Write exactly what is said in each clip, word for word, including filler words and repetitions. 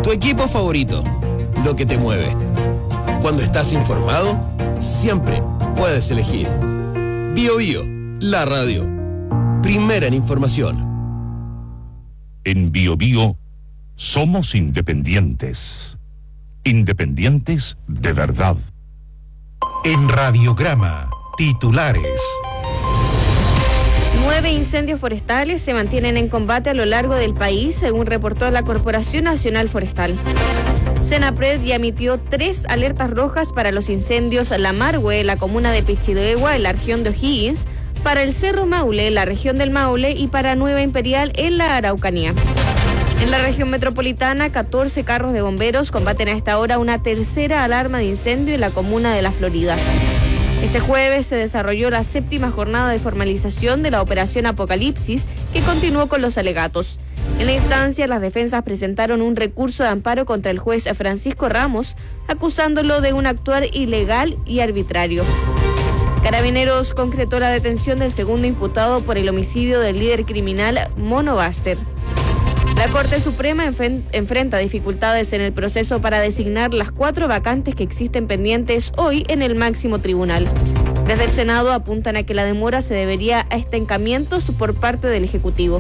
Tu equipo favorito, lo que te mueve. Cuando estás informado, siempre puedes elegir Bio Bio, la radio. Primera en información. En Bio Bio somos independientes. Independientes de verdad. En Radiograma, titulares. Nueve incendios forestales se mantienen en combate a lo largo del país, según reportó la Corporación Nacional Forestal. Senapred ya emitió tres alertas rojas para los incendios Lamargue, la comuna de Pichidegua, en la región de O'Higgins, para el Cerro Maule, la región del Maule, y para Nueva Imperial, en la Araucanía. En la región metropolitana, catorce carros de bomberos combaten a esta hora una tercera alarma de incendio en la comuna de La Florida. Este jueves se desarrolló la séptima jornada de formalización de la Operación Apocalipsis, que continuó con los alegatos. En la instancia, las defensas presentaron un recurso de amparo contra el juez Francisco Ramos, acusándolo de un actuar ilegal y arbitrario. Carabineros concretó la detención del segundo imputado por el homicidio del líder criminal Mono Baster. La Corte Suprema enfen- enfrenta dificultades en el proceso para designar las cuatro vacantes que existen pendientes hoy en el máximo tribunal. Desde el Senado apuntan a que la demora se debería a estancamientos por parte del Ejecutivo.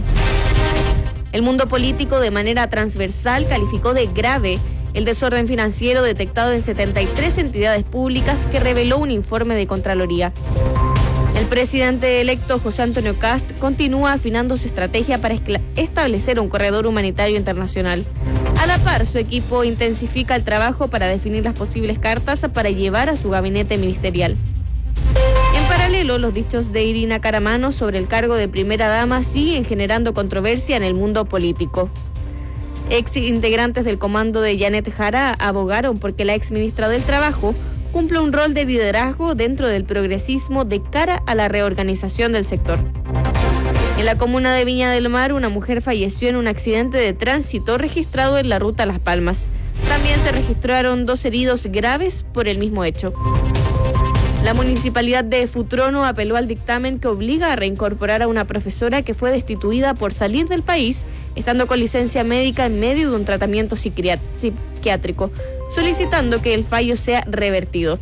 El mundo político, de manera transversal, calificó de grave el desorden financiero detectado en setenta y tres entidades públicas que reveló un informe de Contraloría. El presidente electo José Antonio Kast continúa afinando su estrategia para establecer un corredor humanitario internacional. A la par, su equipo intensifica el trabajo para definir las posibles cartas para llevar a su gabinete ministerial. En paralelo, los dichos de Irina Caramano sobre el cargo de primera dama siguen generando controversia en el mundo político. Ex integrantes del comando de Janet Jara abogaron porque la ex ministra del Trabajo cumple un rol de liderazgo dentro del progresismo de cara a la reorganización del sector. En la comuna de Viña del Mar, una mujer falleció en un accidente de tránsito registrado en la ruta Las Palmas. También se registraron dos heridos graves por el mismo hecho. La municipalidad de Futrono apeló al dictamen que obliga a reincorporar a una profesora que fue destituida por salir del país, estando con licencia médica en medio de un tratamiento psiquiátrico, solicitando que el fallo sea revertido.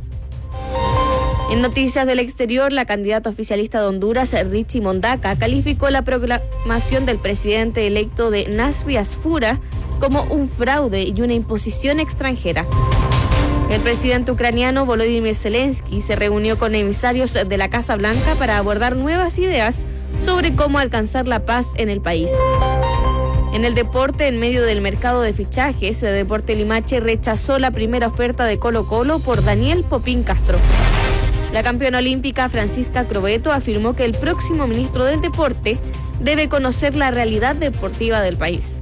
En noticias del exterior, la candidata oficialista de Honduras, Richie Mondaca, calificó la proclamación del presidente electo de Nasri Asfura como un fraude y una imposición extranjera. El presidente ucraniano Volodymyr Zelensky se reunió con emisarios de la Casa Blanca para abordar nuevas ideas sobre cómo alcanzar la paz en el país. En el deporte, en medio del mercado de fichajes, el Deporte Limache rechazó la primera oferta de Colo-Colo por Daniel Popín Castro. La campeona olímpica Francisca Crobeto afirmó que el próximo ministro del Deporte debe conocer la realidad deportiva del país.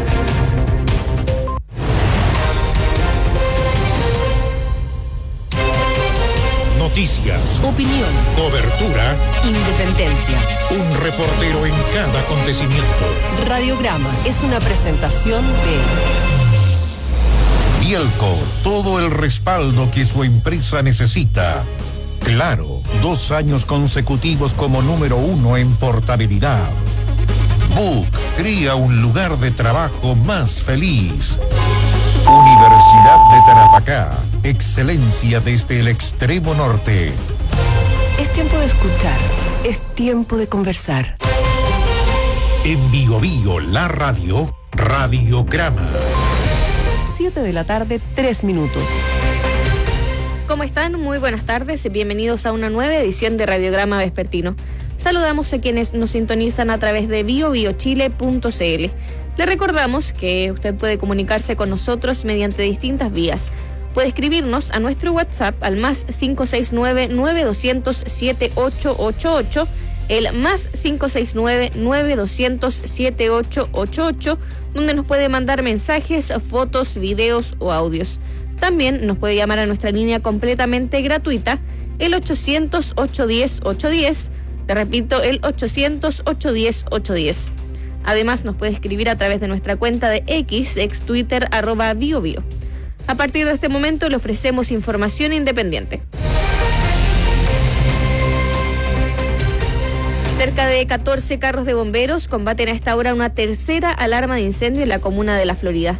Noticias, opinión, cobertura, independencia. Un reportero en cada acontecimiento. Radiograma es una presentación de Bielco, todo el respaldo que su empresa necesita. Claro, dos años consecutivos como número uno en portabilidad. Book crea un lugar de trabajo más feliz. Universidad de Tarapacá, excelencia desde el extremo norte. Es tiempo de escuchar, es tiempo de conversar. En Bio Bio, la radio, Radiograma. Siete de la tarde, tres minutos. ¿Cómo están? Muy buenas tardes, bienvenidos a una nueva edición de Radiograma Vespertino. Saludamos a quienes nos sintonizan a través de bio bio chile punto c l. Le recordamos que usted puede comunicarse con nosotros mediante distintas vías. Puede escribirnos a nuestro WhatsApp al más cinco seis nueve, nueve dos cero cero, siete ocho ocho ocho, el más cinco seis nueve, nueve dos cero cero, siete ocho ocho ocho, donde nos puede mandar mensajes, fotos, videos o audios. También nos puede llamar a nuestra línea completamente gratuita, el ochocientos, ochocientos diez, ochocientos diez, le repito, el ochocientos, ochocientos diez, ochocientos diez. Además, nos puede escribir a través de nuestra cuenta de X, ex Twitter, arroba biobio. A partir de este momento le ofrecemos información independiente. Cerca de catorce carros de bomberos combaten a esta hora una tercera alarma de incendio en la comuna de La Florida.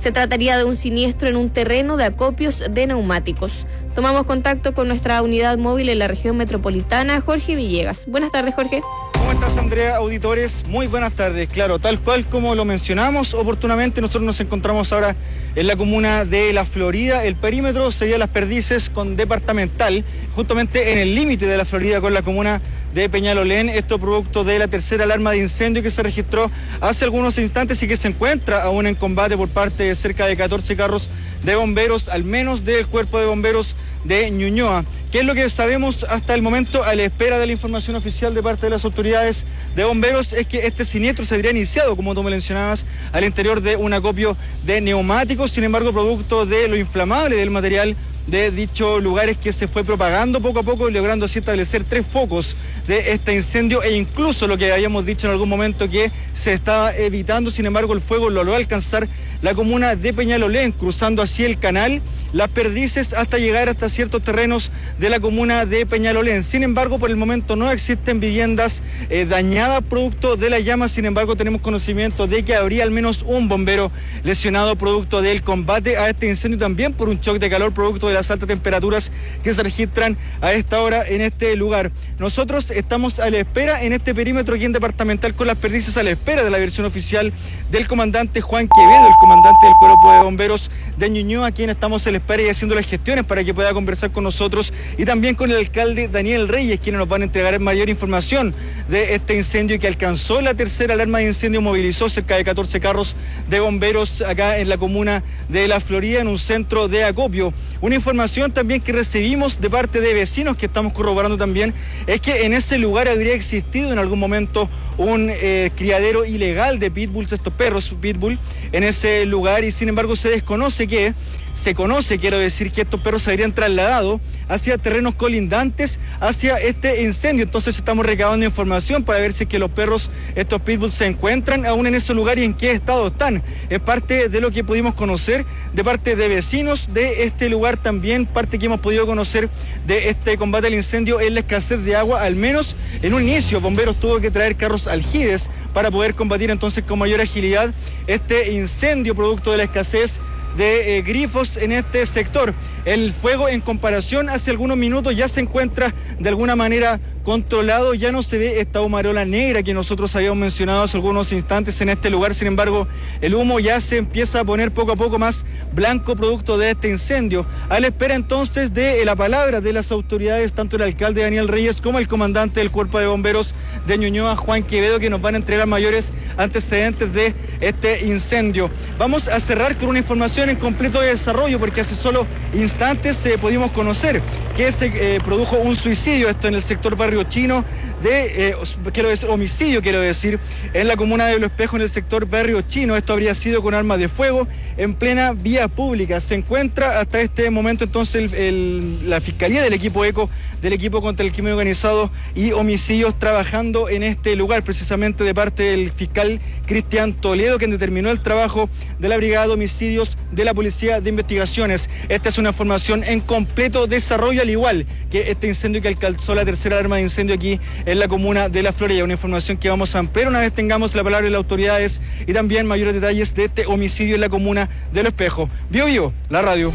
Se trataría de un siniestro en un terreno de acopios de neumáticos. Tomamos contacto con nuestra unidad móvil en la región metropolitana, Jorge Villegas. Buenas tardes, Jorge. ¿Cómo estás, Andrea? Auditores, muy buenas tardes. Claro, tal cual como lo mencionamos oportunamente, nosotros nos encontramos ahora en la comuna de La Florida. El perímetro sería Las Perdices con Departamental, justamente en el límite de La Florida con la comuna de Peñalolén. Esto producto de la tercera alarma de incendio que se registró hace algunos instantes y que se encuentra aún en combate por parte de cerca de catorce carros de bomberos, al menos del cuerpo de bomberos de Ñuñoa. ¿Qué es lo que sabemos hasta el momento a la espera de la información oficial de parte de las autoridades de bomberos? Es que este siniestro se habría iniciado, como tú me mencionabas, al interior de un acopio de neumáticos. Sin embargo, producto de lo inflamable del material de dichos lugares, que se fue propagando poco a poco, logrando así establecer tres focos de este incendio, e incluso lo que habíamos dicho en algún momento, que se estaba evitando. Sin embargo, el fuego logró alcanzar la comuna de Peñalolén, cruzando así el canal Las Perdices hasta llegar hasta ciertos terrenos de la comuna de Peñalolén. Sin embargo, por el momento no existen viviendas eh, dañadas producto de las llamas. Sin embargo, tenemos conocimiento de que habría al menos un bombero lesionado producto del combate a este incendio, también por un shock de calor producto de las altas temperaturas que se registran a esta hora en este lugar. Nosotros estamos a la espera en este perímetro aquí en Departamental con Las Perdices, a la espera de la versión oficial del comandante Juan Quevedo, el comandante del Cuerpo de Bomberos de Ñuñoa, a quien estamos a la espera y haciendo las gestiones para que pueda conversar con nosotros, y también con el alcalde Daniel Reyes, quienes nos van a entregar mayor información de este incendio que alcanzó la tercera alarma de incendio, movilizó cerca de catorce carros de bomberos acá en la comuna de La Florida, en un centro de acopio. Una información también que recibimos de parte de vecinos, que estamos corroborando también, es que en ese lugar habría existido en algún momento un eh, criadero ilegal de pitbulls, estos perros pitbull, en ese lugar, y sin embargo se desconoce que, se conoce, quiero decir, que estos perros se habrían trasladado hacia terrenos colindantes hacia este incendio. Entonces estamos recabando información para ver si es que los perros, estos pitbulls, se encuentran aún en ese lugar y en qué estado están. Es parte de lo que pudimos conocer de parte de vecinos de este lugar, también parte que hemos podido conocer de este combate al incendio en la escasez de agua. Al menos en un inicio, bomberos tuvo que traer carros aljibes para poder combatir entonces con mayor agilidad este incendio producto de la escasez de eh, grifos en este sector. El fuego, en comparación hace algunos minutos, ya se encuentra de alguna manera controlado, ya no se ve esta humarola negra que nosotros habíamos mencionado hace algunos instantes en este lugar. Sin embargo, el humo ya se empieza a poner poco a poco más blanco producto de este incendio. A la espera entonces de la palabra de las autoridades, tanto el alcalde Daniel Reyes como el comandante del Cuerpo de Bomberos de Ñuñoa, Juan Quevedo, que nos van a entregar mayores antecedentes de este incendio. Vamos a cerrar con una información en completo desarrollo, porque hace solo instantes eh, pudimos conocer que se eh, produjo un suicidio, esto en el sector Barrio Chino, de, eh, quiero decir, homicidio, quiero decir, en la comuna de Los Espejos, en el sector Barrio Chino. Esto habría sido con armas de fuego en plena vía pública. Se encuentra hasta este momento entonces el, el, la Fiscalía del equipo ECO, del equipo contra el crimen organizado y homicidios, trabajando en este lugar, precisamente de parte del fiscal Cristian Toledo, quien determinó el trabajo de la Brigada de Homicidios de la Policía de Investigaciones. Esta es una información en completo desarrollo, al igual que este incendio que alcanzó la tercera alarma de incendio aquí en la comuna de La Florida. Una información que vamos a ampliar una vez tengamos la palabra de las autoridades y también mayores detalles de este homicidio en la comuna de Los Espejos. Bio Bio, la radio.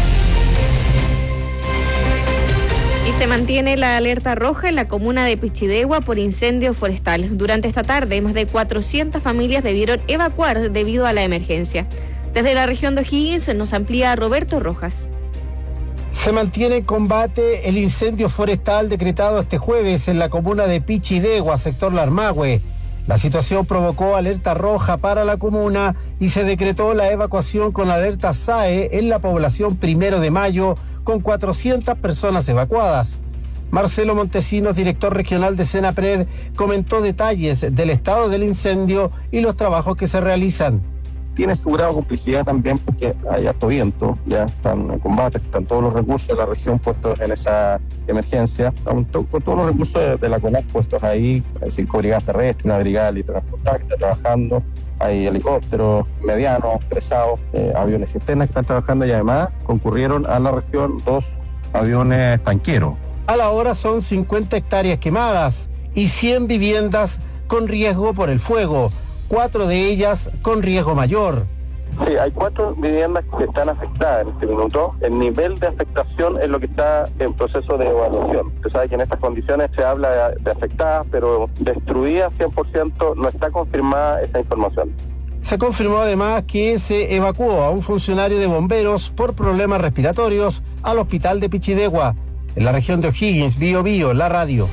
Y se mantiene la alerta roja en la comuna de Pichidegua por incendio forestal. Durante esta tarde, más de cuatrocientas familias debieron evacuar debido a la emergencia. Desde la región de O'Higgins nos amplía Roberto Rojas. Se mantiene en combate el incendio forestal decretado este jueves en la comuna de Pichidegua, sector Larmahue. La situación provocó alerta roja para la comuna y se decretó la evacuación con alerta S A E en la población Primero de Mayo, con cuatrocientas personas evacuadas. Marcelo Montesinos, director regional de Senapred, comentó detalles del estado del incendio y los trabajos que se realizan. Tiene su grado de complejidad también porque hay harto viento, ya están en combate, están todos los recursos de la región puestos en esa emergencia, con, to- con todos los recursos de, de la CONAC puestos ahí, hay cinco brigadas terrestres, una brigada de transporte que está trabajando, hay helicópteros medianos, pesados, eh, aviones cisternas que están trabajando, y además concurrieron a la región dos aviones tanqueros. A la hora son cincuenta hectáreas quemadas y cien viviendas con riesgo por el fuego, cuatro de ellas con riesgo mayor. Sí, hay cuatro viviendas que están afectadas en este minuto. El nivel de afectación es lo que está en proceso de evaluación. Usted sabe que en estas condiciones se habla de, de afectadas, pero destruidas cien por ciento no está confirmada esa información. Se confirmó además que se evacuó a un funcionario de bomberos por problemas respiratorios al hospital de Pichidegua, en la región de O'Higgins. Bio Bio, la radio.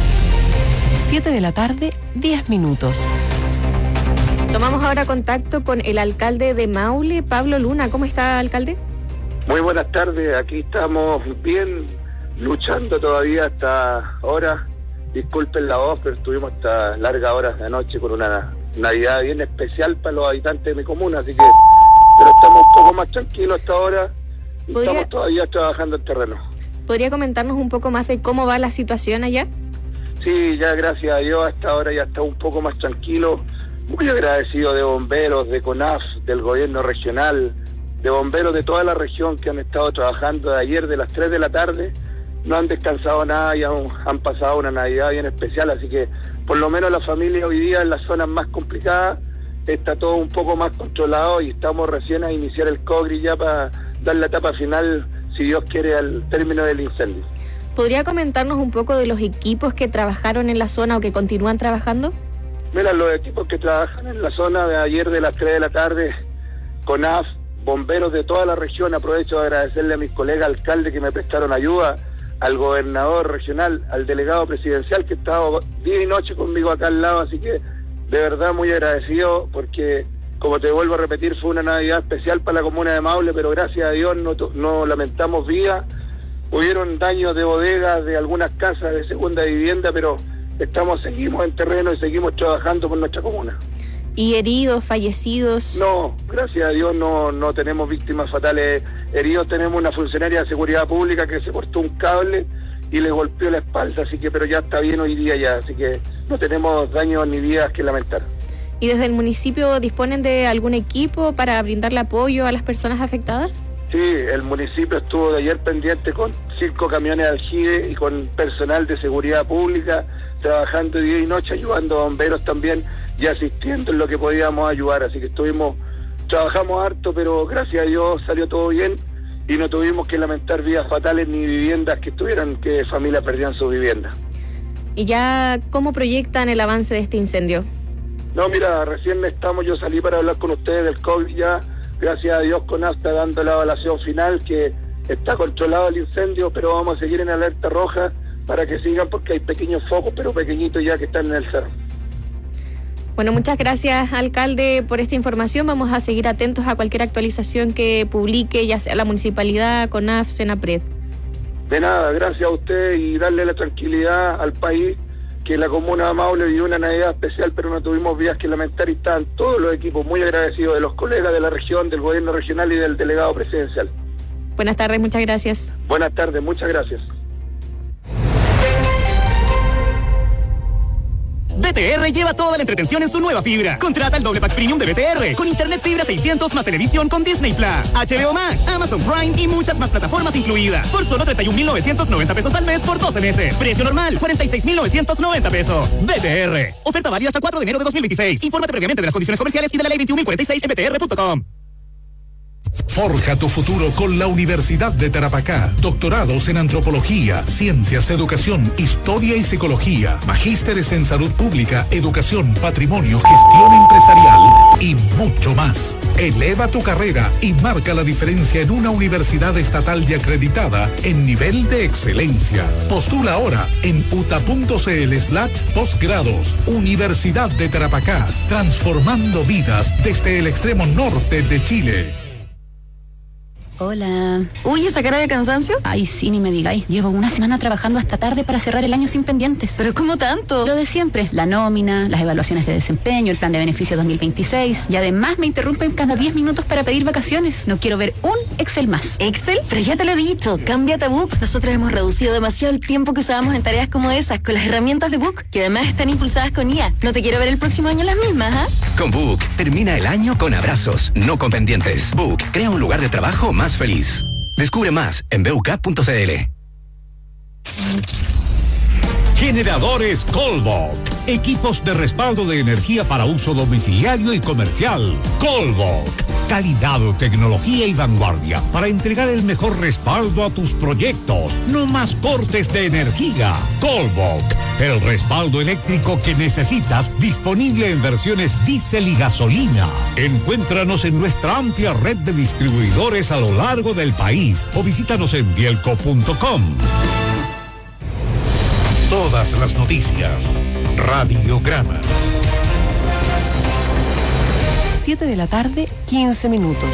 siete de la tarde, diez minutos. Tomamos ahora contacto con el alcalde de Maule, Pablo Luna. ¿Cómo está, alcalde? Muy buenas tardes, aquí estamos bien, luchando todavía hasta ahora. Disculpen la voz, pero estuvimos hasta largas horas de noche con una Navidad bien especial para los habitantes de mi comuna, así que pero estamos un poco más tranquilos hasta ahora y ¿Podría... estamos todavía trabajando en terreno. ¿Podría comentarnos un poco más de cómo va la situación allá? Sí, ya gracias a Dios hasta ahora ya está un poco más tranquilo. Muy agradecido de bomberos, de CONAF, del gobierno regional, de bomberos de toda la región que han estado trabajando de ayer de las tres de la tarde. No han descansado nada y han, han pasado una Navidad bien especial, así que por lo menos la familia hoy día en las zonas más complicadas está todo un poco más controlado y estamos recién a iniciar el COGRI ya para dar la etapa final, si Dios quiere, al término del incendio. ¿Podría comentarnos un poco de los equipos que trabajaron en la zona o que continúan trabajando? Mira, los equipos que trabajan en la zona de ayer de las tres de la tarde, CONAF, bomberos de toda la región, aprovecho de agradecerle a mis colegas alcaldes que me prestaron ayuda, al gobernador regional, al delegado presidencial que ha estado día y noche conmigo acá al lado, así que de verdad muy agradecido porque, como te vuelvo a repetir, fue una Navidad especial para la comuna de Maule, pero gracias a Dios no, no lamentamos vidas. Hubieron daños de bodegas, de algunas casas de segunda vivienda, pero estamos, seguimos en terreno y seguimos trabajando por nuestra comuna. ¿Y heridos, fallecidos? No, gracias a Dios no, no tenemos víctimas fatales heridos. Tenemos una funcionaria de seguridad pública que se cortó un cable y le golpeó la espalda, así que pero ya está bien hoy día ya, así que no tenemos daños ni vidas que lamentar. ¿Y desde el municipio disponen de algún equipo para brindarle apoyo a las personas afectadas? Sí, el municipio estuvo de ayer pendiente con cinco camiones de aljibe y con personal de seguridad pública, trabajando día y noche, ayudando a bomberos también y asistiendo en lo que podíamos ayudar, así que estuvimos, trabajamos harto, pero gracias a Dios salió todo bien y no tuvimos que lamentar vidas fatales ni viviendas que estuvieran, que familias perdían sus viviendas. ¿Y ya cómo proyectan el avance de este incendio? No, mira, recién estamos, yo salí para hablar con ustedes del COVID ya, gracias a Dios CONAF está dando la evaluación final, que está controlado el incendio, pero vamos a seguir en alerta roja para que sigan porque hay pequeños focos, pero pequeñitos ya que están en el cerro. Bueno, muchas gracias, alcalde, por esta información. Vamos a seguir atentos a cualquier actualización que publique, ya sea la municipalidad, CONAF, Senapred. De nada, gracias a usted y darle la tranquilidad al país, que la comuna de Maule vivió una Navidad especial, pero no tuvimos vidas que lamentar y estaban todos los equipos muy agradecidos de los colegas de la región, del gobierno regional y del delegado presidencial. Buenas tardes, muchas gracias. Buenas tardes, muchas gracias. B T R lleva toda la entretención en su nueva fibra. Contrata el doble pack premium de B T R con internet fibra seiscientos más televisión con Disney Plus, H B O Max, Amazon Prime y muchas más plataformas incluidas por solo treinta y un mil novecientos noventa pesos al mes por doce meses. Precio normal cuarenta y seis mil novecientos noventa pesos. B T R. Oferta válida hasta cuatro de enero de dos mil veintiséis. Infórmate previamente de las condiciones comerciales y de la ley veintiún mil cuarenta y seis en b t r punto com. Forja tu futuro con la Universidad de Tarapacá. Doctorados en Antropología, Ciencias, Educación, Historia y Psicología. Magísteres en Salud Pública, Educación, Patrimonio, Gestión Empresarial y mucho más. Eleva tu carrera y marca la diferencia en una universidad estatal y acreditada en nivel de excelencia. Postula ahora en uta.cl slash postgrados. Universidad de Tarapacá, transformando vidas desde el extremo norte de Chile. Hola. Uy, ¿esa cara de cansancio? Ay, sí, ni me digáis. Llevo una semana trabajando hasta tarde para cerrar el año sin pendientes. ¿Pero cómo tanto? Lo de siempre. La nómina, las evaluaciones de desempeño, el plan de beneficios dos mil veintiséis. Y además me interrumpen cada diez minutos para pedir vacaciones. No quiero ver un Excel más. ¿Excel? Pero ya te lo he dicho. Cámbiate a Book. Nosotros hemos reducido demasiado el tiempo que usábamos en tareas como esas con las herramientas de Book, que además están impulsadas con I A. No te quiero ver el próximo año las mismas, ¿ah? ¿eh? Con Book, termina el año con abrazos, no con pendientes. Book, crea un lugar de trabajo más feliz. Descubre más en b u k punto c l. Generadores Colbok. Equipos de respaldo de energía para uso domiciliario y comercial. Colbok. Calidad, tecnología y vanguardia para entregar el mejor respaldo a tus proyectos. No más cortes de energía. Colbok. El respaldo eléctrico que necesitas, disponible en versiones diésel y gasolina. Encuéntranos en nuestra amplia red de distribuidores a lo largo del país o visítanos en bielco punto com. Todas las noticias. Radiograma. siete de la tarde, quince minutos.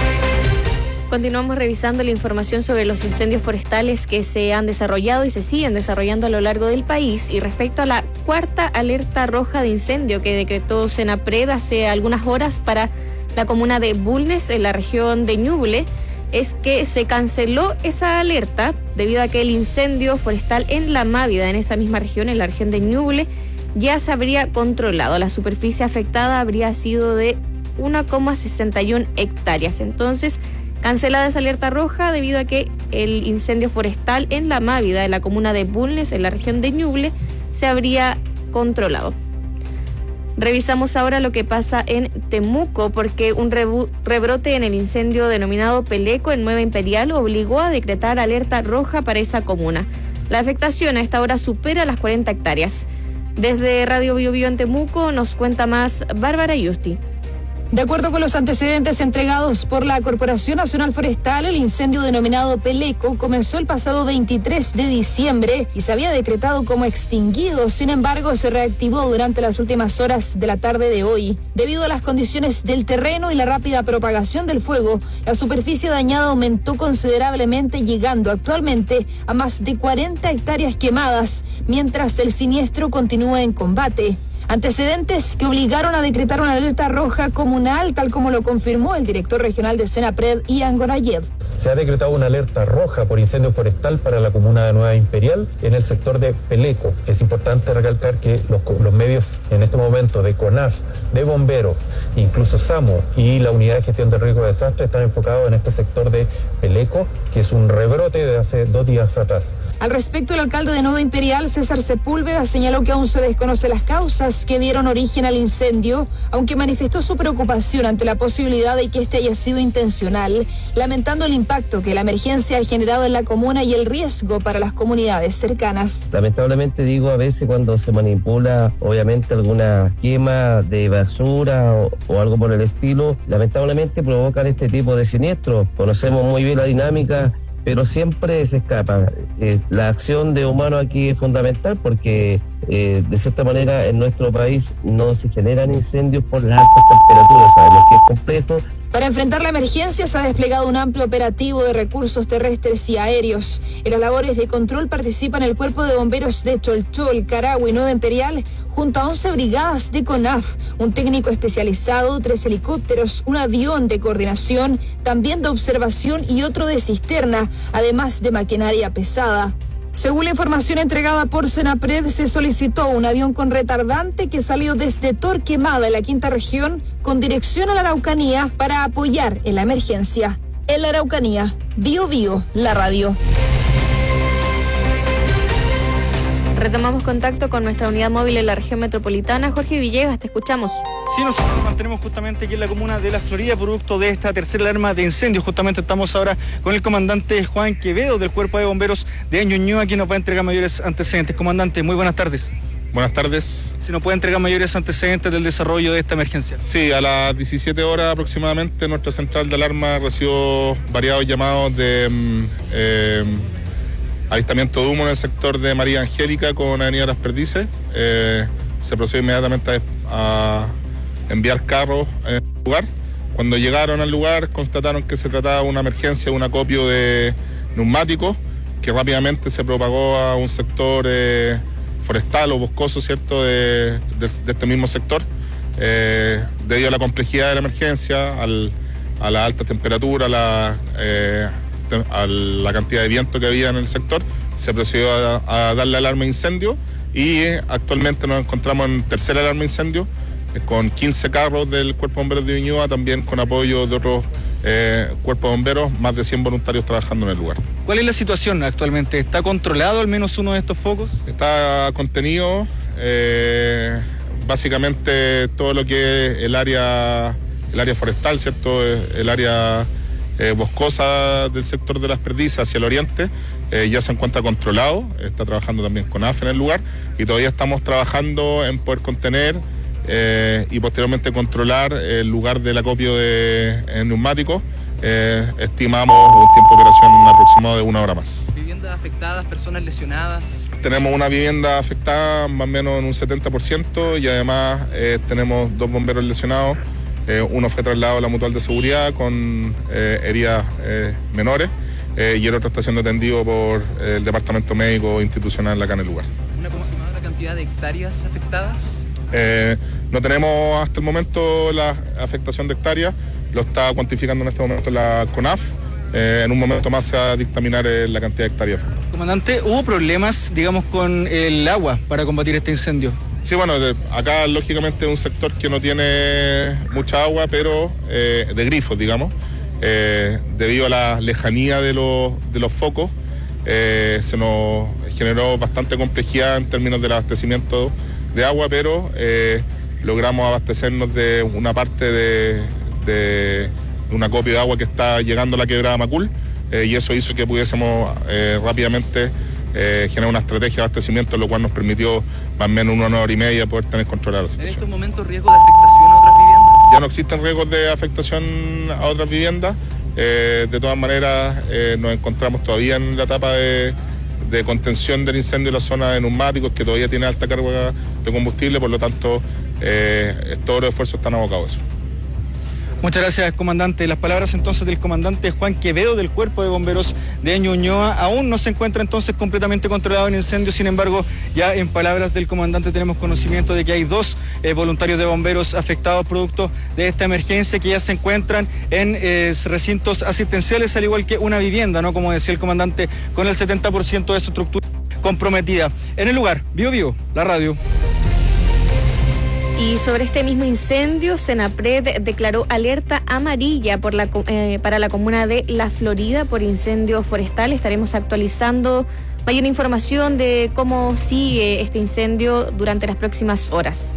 Continuamos revisando la información sobre los incendios forestales que se han desarrollado y se siguen desarrollando a lo largo del país. Y respecto a la cuarta alerta roja de incendio que decretó Senapred hace algunas horas para la comuna de Bulnes, en la región de Ñuble, es que se canceló esa alerta debido a que el incendio forestal en La Mávida, en esa misma región, en la región de Ñuble, ya se habría controlado. La superficie afectada habría sido de uno coma sesenta y una hectáreas. Entonces, cancelada esa alerta roja debido a que el incendio forestal en La Mávida, en la comuna de Bulnes, en la región de Ñuble, se habría controlado. Revisamos ahora lo que pasa en Temuco, porque un rebu- rebrote en el incendio denominado Peleco en Nueva Imperial obligó a decretar alerta roja para esa comuna. La afectación a esta hora supera las cuarenta hectáreas. Desde Radio Bio Bio en Temuco nos cuenta más Bárbara Yusti. De acuerdo con los antecedentes entregados por la Corporación Nacional Forestal, el incendio denominado Peleco comenzó el pasado veintitrés de diciembre y se había decretado como extinguido. Sin embargo, se reactivó durante las últimas horas de la tarde de hoy. Debido a las condiciones del terreno y la rápida propagación del fuego, la superficie dañada aumentó considerablemente, llegando actualmente a más de cuarenta hectáreas quemadas, mientras el siniestro continúa en combate. Antecedentes que obligaron a decretar una alerta roja comunal, tal como lo confirmó el director regional de Senapred, Ian Gorayev. Se ha decretado una alerta roja por incendio forestal para la comuna de Nueva Imperial en el sector de Peleco. Es importante recalcar que los, los medios en este momento de CONAF, de bomberos, incluso SAMO y la Unidad de Gestión de Riesgo de Desastre están enfocados en este sector de Peleco, que es un rebrote de hace dos días atrás. Al respecto, el alcalde de Nueva Imperial, César Sepúlveda, señaló que aún se desconoce las causas que dieron origen al incendio, aunque manifestó su preocupación ante la posibilidad de que este haya sido intencional, lamentando el impacto que la emergencia ha generado en la comuna y el riesgo para las comunidades cercanas. Lamentablemente, digo, a veces cuando se manipula, obviamente, alguna quema de basura o, o algo por el estilo, lamentablemente provocan este tipo de siniestros. Conocemos muy bien la dinámica, pero siempre se escapa. Eh, la acción de humano aquí es fundamental porque eh, de cierta manera en nuestro país no se generan incendios por las altas temperaturas. Sabemos que es complejo. Para enfrentar la emergencia se ha desplegado un amplio operativo de recursos terrestres y aéreos. En las labores de control participan el Cuerpo de Bomberos de Cholchol, Carahue y Nueva Imperial, junto a once brigadas de CONAF, un técnico especializado, tres helicópteros, un avión de coordinación, también de observación y otro de cisterna, además de maquinaria pesada. Según la información entregada por Senapred, se solicitó un avión con retardante que salió desde Torquemada, en la quinta región, con dirección a la Araucanía para apoyar en la emergencia. En la Araucanía, Bio Bio, la radio. Retomamos contacto con nuestra unidad móvil en la región metropolitana. Jorge Villegas, te escuchamos. Sí, nosotros nos mantenemos justamente aquí en la comuna de La Florida, producto de esta tercera alarma de incendios. Justamente estamos ahora con el comandante Juan Quevedo del Cuerpo de Bomberos de Ñuñoa, quien nos va a entregar mayores antecedentes. Comandante, muy buenas tardes. Buenas tardes. Si nos puede entregar mayores antecedentes del desarrollo de esta emergencia. Sí, a las diecisiete horas aproximadamente nuestra central de alarma recibió variados llamados de eh, avistamiento de humo en el sector de María Angélica con Avenida Las Perdices. Eh, se procedió inmediatamente a, a enviar carros en el lugar. Cuando llegaron al lugar constataron que se trataba de una emergencia, un acopio de neumáticos que rápidamente se propagó a un sector eh, forestal o boscoso, ¿cierto?, de, de, de este mismo sector. Eh, debido a la complejidad de la emergencia, al, a la alta temperatura, a la, eh, a la cantidad de viento que había en el sector, se procedió a, a darle alarma de incendio y eh, actualmente nos encontramos en tercera alarma de incendio eh, con quince carros del Cuerpo de Bomberos de Ñuñoa, también con apoyo de otros eh, cuerpos de bomberos, más de cien voluntarios trabajando en el lugar. ¿Cuál es la situación actualmente? ¿Está controlado al menos uno de estos focos? Está contenido, eh, básicamente todo lo que es el área, el área forestal, ¿cierto? El área eh, boscosa del sector de Las Perdizas hacia el oriente, eh, ya se encuentra controlado, está trabajando también con A F en el lugar, y todavía estamos trabajando en poder contener eh, y posteriormente controlar el lugar del acopio de eh, neumáticos. Eh, estimamos un tiempo de operación aproximado de una hora más. ¿Viviendas afectadas, personas lesionadas? Tenemos una vivienda afectada más o menos en un setenta por ciento y además eh, tenemos dos bomberos lesionados. Eh, uno fue trasladado a la mutual de seguridad con eh, heridas eh, menores eh, y el otro está siendo atendido por eh, el departamento médico institucional acá en el lugar. ¿Una aproximada cantidad de hectáreas afectadas? Eh, no tenemos hasta el momento la afectación de hectáreas. Lo está cuantificando en este momento la CONAF. Eh, en un momento más se va a dictaminar eh, la cantidad de hectáreas. Comandante, ¿hubo problemas, digamos, con el agua para combatir este incendio? Sí, bueno, de, acá lógicamente es un sector que no tiene mucha agua, pero eh, de grifos, digamos. Eh, debido a la lejanía de los, de los focos, eh, se nos generó bastante complejidad en términos del abastecimiento de agua, pero eh, logramos abastecernos de una parte de... de un acopio de agua que está llegando a la quebrada Macul eh, y eso hizo que pudiésemos eh, rápidamente eh, generar una estrategia de abastecimiento, lo cual nos permitió más o menos una hora y media poder tener controlada la situación. ¿En estos momentos riesgo de afectación a otras viviendas? Ya no existen riesgos de afectación a otras viviendas, eh, de todas maneras eh, nos encontramos todavía en la etapa de, de contención del incendio en la zona de neumáticos, que todavía tiene alta carga de combustible, por lo tanto eh, todos los esfuerzos están abocados a eso. Muchas gracias, comandante. Las palabras entonces del comandante Juan Quevedo del Cuerpo de Bomberos de Ñuñoa. Aún no se encuentra entonces completamente controlado el incendio, sin embargo, ya en palabras del comandante tenemos conocimiento de que hay dos eh, voluntarios de bomberos afectados producto de esta emergencia, que ya se encuentran en eh, recintos asistenciales, al igual que una vivienda, ¿no? Como decía el comandante, con el setenta por ciento de su estructura comprometida. En el lugar, Bio Bio, la radio. Y sobre este mismo incendio, Senapred declaró alerta amarilla por la, eh, para la comuna de La Florida por incendio forestal. Estaremos actualizando mayor información de cómo sigue este incendio durante las próximas horas.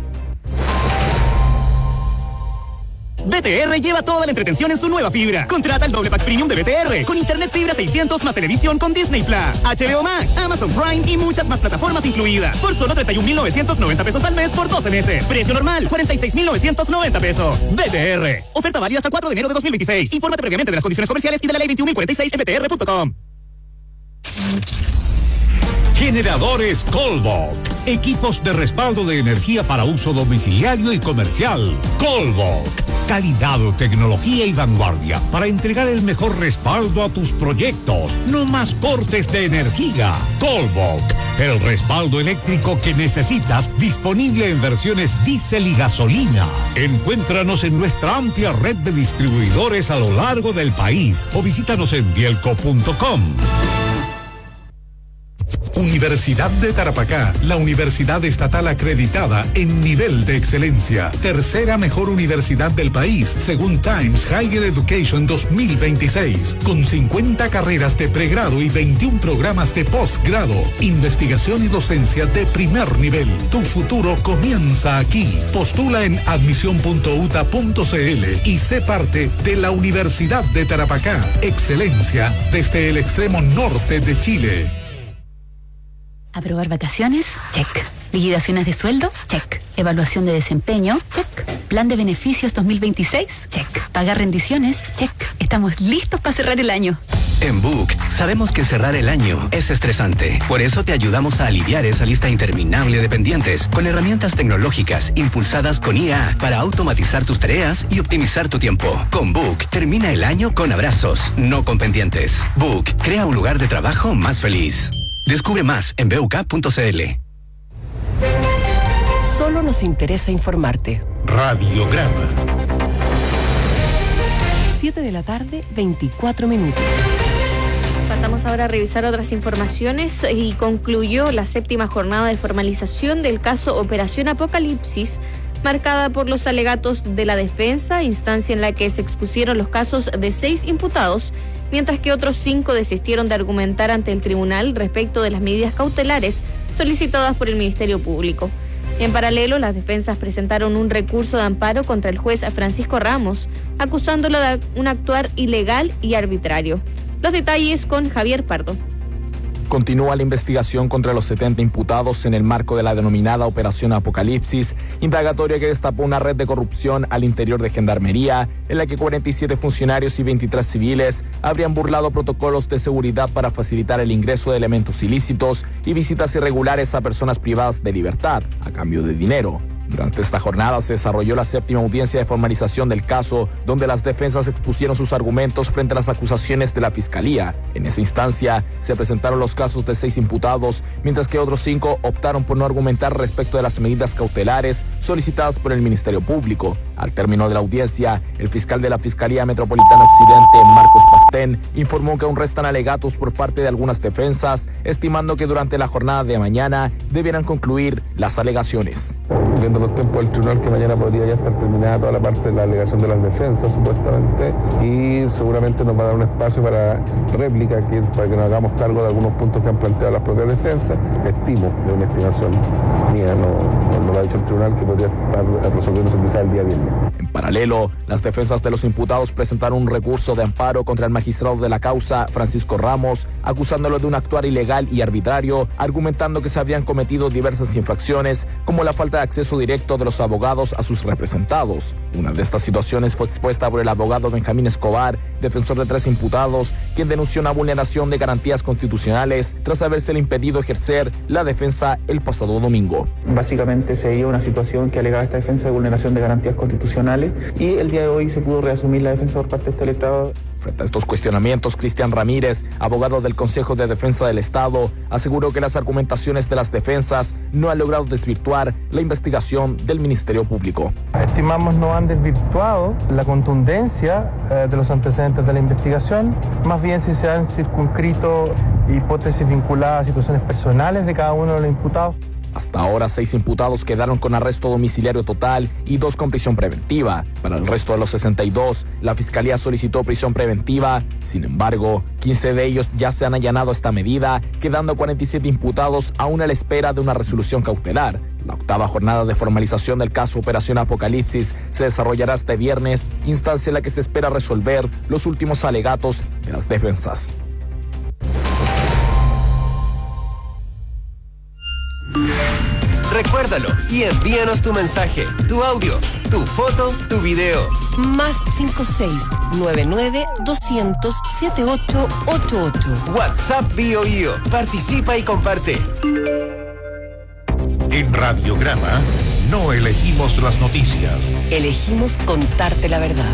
B T R lleva toda la entretención en su nueva fibra. Contrata el doble pack premium de B T R con internet fibra seiscientos más televisión con Disney Plus, H B O Max, Amazon Prime y muchas más plataformas incluidas. Por solo treinta y un mil novecientos noventa pesos al mes por doce meses. Precio normal, cuarenta y seis mil novecientos noventa pesos. B T R. Oferta válida hasta el cuatro de enero de dos mil veintiséis. Infórmate previamente de las condiciones comerciales y de la ley veintiún mil cuarenta y seis en b t r punto com. Generadores Colbok. Equipos de respaldo de energía para uso domiciliario y comercial. Colbok. Calidad, tecnología y vanguardia para entregar el mejor respaldo a tus proyectos. No más cortes de energía. Colbok. El respaldo eléctrico que necesitas, disponible en versiones diésel y gasolina. Encuéntranos en nuestra amplia red de distribuidores a lo largo del país o visítanos en bielco punto com. Universidad de Tarapacá, la universidad estatal acreditada en nivel de excelencia. Tercera mejor universidad del país, según Times Higher Education dos mil veintiséis. Con cincuenta carreras de pregrado y veintiún programas de posgrado. Investigación y docencia de primer nivel. Tu futuro comienza aquí. Postula en admisión punto u t a punto c l y sé parte de la Universidad de Tarapacá. Excelencia desde el extremo norte de Chile. ¿Aprobar vacaciones? Check. ¿Liquidaciones de sueldo? Check. ¿Evaluación de desempeño? Check. ¿Plan de beneficios dos mil veintiséis? Check. ¿Pagar rendiciones? Check. Estamos listos para cerrar el año. En Book, sabemos que cerrar el año es estresante. Por eso te ayudamos a aliviar esa lista interminable de pendientes con herramientas tecnológicas impulsadas con I A para automatizar tus tareas y optimizar tu tiempo. Con Book, termina el año con abrazos, no con pendientes. Book, crea un lugar de trabajo más feliz. Descubre más en b u k punto c l. Solo nos interesa informarte. Radiograma. siete de la tarde, veinticuatro minutos. Pasamos ahora a revisar otras informaciones y concluyó la séptima jornada de formalización del caso Operación Apocalipsis, marcada por los alegatos de la defensa, instancia en la que se expusieron los casos de seis imputados, mientras que otros cinco desistieron de argumentar ante el tribunal respecto de las medidas cautelares solicitadas por el Ministerio Público. En paralelo, las defensas presentaron un recurso de amparo contra el juez Francisco Ramos, acusándolo de un actuar ilegal y arbitrario. Los detalles con Javier Pardo. Continúa la investigación contra los setenta imputados en el marco de la denominada Operación Apocalipsis, indagatoria que destapó una red de corrupción al interior de Gendarmería, en la que cuarenta y siete funcionarios y veintitrés civiles habrían burlado protocolos de seguridad para facilitar el ingreso de elementos ilícitos y visitas irregulares a personas privadas de libertad, a cambio de dinero. Durante esta jornada se desarrolló la séptima audiencia de formalización del caso, donde las defensas expusieron sus argumentos frente a las acusaciones de la Fiscalía. En esa instancia se presentaron los casos de seis imputados, mientras que otros cinco optaron por no argumentar respecto de las medidas cautelares solicitadas por el Ministerio Público. Al término de la audiencia, el fiscal de la Fiscalía Metropolitana Occidente, Marcos Pastén, informó que aún restan alegatos por parte de algunas defensas, estimando que durante la jornada de mañana debieran concluir las alegaciones. Viendo los tiempos del tribunal, que mañana podría ya estar terminada toda la parte de la alegación de las defensas, supuestamente, y seguramente nos va a dar un espacio para réplica, que, para que nos hagamos cargo de algunos puntos que han planteado las propias defensas. Estimo, de una estimación mía, no, no, no lo ha dicho el tribunal, que podría estar resolviéndose quizás el día viernes. En paralelo, las defensas de los imputados presentaron un recurso de amparo contra el magistrado de la causa, Francisco Ramos, acusándolo de un actuar ilegal y arbitrario, argumentando que se habían cometido diversas infracciones, como la falta de acceso directo de los abogados a sus representados. Una de estas situaciones fue expuesta por el abogado Benjamín Escobar, defensor de tres imputados, quien denunció una vulneración de garantías constitucionales tras habérsele impedido ejercer la defensa el pasado domingo. Básicamente se dio una situación que alegaba esta defensa de vulneración de garantías constitucionales y el día de hoy se pudo reasumir la defensa por parte de este electorado. Frente a estos cuestionamientos, Cristian Ramírez, abogado del Consejo de Defensa del Estado, aseguró que las argumentaciones de las defensas no han logrado desvirtuar la investigación del Ministerio Público. Estimamos no han desvirtuado la contundencia eh, de los antecedentes de la investigación, más bien si se han circunscrito hipótesis vinculadas a situaciones personales de cada uno de los imputados. Hasta ahora, seis imputados quedaron con arresto domiciliario total y dos con prisión preventiva. Para el resto de los sesenta y dos, la Fiscalía solicitó prisión preventiva. Sin embargo, quince de ellos ya se han allanado esta medida, quedando cuarenta y siete imputados aún a la espera de una resolución cautelar. La octava jornada de formalización del caso Operación Apocalipsis se desarrollará este viernes, instancia en la que se espera resolver los últimos alegatos de las defensas. Recuérdalo y envíanos tu mensaje, tu audio, tu foto, tu video. Más cinco seis nueve nueve doscientos setenta y ocho ochenta y ocho. WhatsApp Bio Bio. Participa y comparte. En Radiograma no elegimos las noticias. Elegimos contarte la verdad.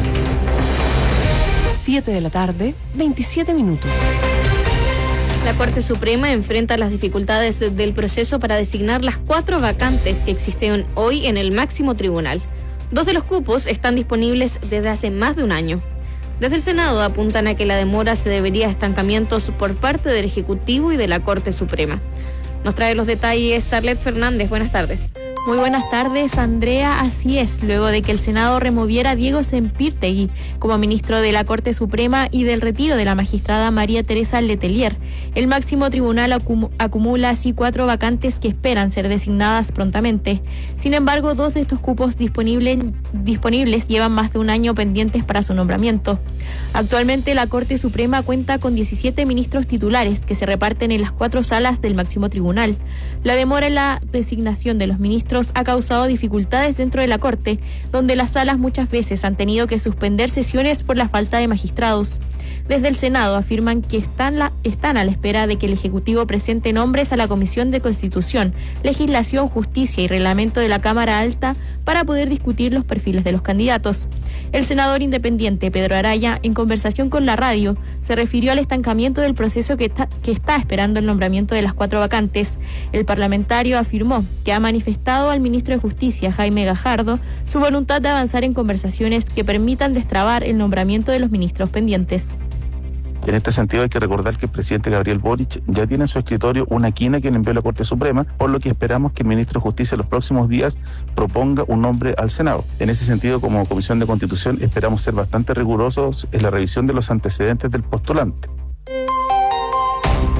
siete de la tarde, veintisiete minutos. La Corte Suprema enfrenta las dificultades del proceso para designar las cuatro vacantes que existen hoy en el máximo tribunal. Dos de los cupos están disponibles desde hace más de un año. Desde el Senado apuntan a que la demora se debería a estancamientos por parte del Ejecutivo y de la Corte Suprema. Nos trae los detalles Arlet Fernández. Buenas tardes. Muy buenas tardes, Andrea. Así es, luego de que el Senado removiera a Diego Sempírtegui como ministro de la Corte Suprema y del retiro de la magistrada María Teresa Letelier, el máximo tribunal acum- acumula así cuatro vacantes que esperan ser designadas prontamente. Sin embargo, dos de estos cupos disponibles, disponibles llevan más de un año pendientes para su nombramiento. Actualmente, la Corte Suprema cuenta con diecisiete ministros titulares que se reparten en las cuatro salas del máximo tribunal. La demora en la designación de los ministros ha causado dificultades dentro de la Corte, donde las salas muchas veces han tenido que suspender sesiones por la falta de magistrados. Desde el Senado afirman que están, la, están a la espera de que el Ejecutivo presente nombres a la Comisión de Constitución, Legislación, Justicia y Reglamento de la Cámara Alta para poder discutir los perfiles de los candidatos. El senador independiente Pedro Araya, en conversación con la radio, se refirió al estancamiento del proceso que está, que está esperando el nombramiento de las cuatro vacantes. El parlamentario afirmó que ha manifestado al ministro de Justicia, Jaime Gajardo, su voluntad de avanzar en conversaciones que permitan destrabar el nombramiento de los ministros pendientes. En este sentido hay que recordar que el presidente Gabriel Boric ya tiene en su escritorio una quina que le envió a la Corte Suprema, por lo que esperamos que el ministro de Justicia en los próximos días proponga un nombre al Senado. En ese sentido, como Comisión de Constitución, esperamos ser bastante rigurosos en la revisión de los antecedentes del postulante. Además,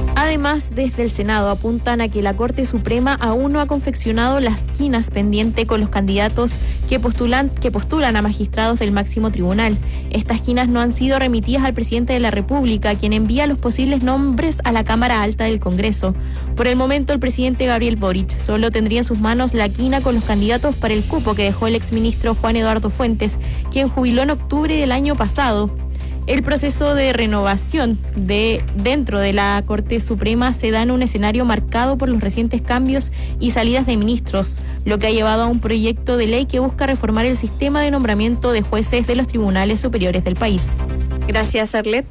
Además, desde el Senado apuntan a que la Corte Suprema aún no ha confeccionado las quinas pendientes con los candidatos que postulan, que postulan a magistrados del máximo tribunal. Estas quinas no han sido remitidas al presidente de la República, quien envía los posibles nombres a la Cámara Alta del Congreso. Por el momento, el presidente Gabriel Boric solo tendría en sus manos la quina con los candidatos para el cupo que dejó el exministro Juan Eduardo Fuentes, quien jubiló en octubre del año pasado. El proceso de renovación de dentro de la Corte Suprema se da en un escenario marcado por los recientes cambios y salidas de ministros, lo que ha llevado a un proyecto de ley que busca reformar el sistema de nombramiento de jueces de los tribunales superiores del país. Gracias, Arlet.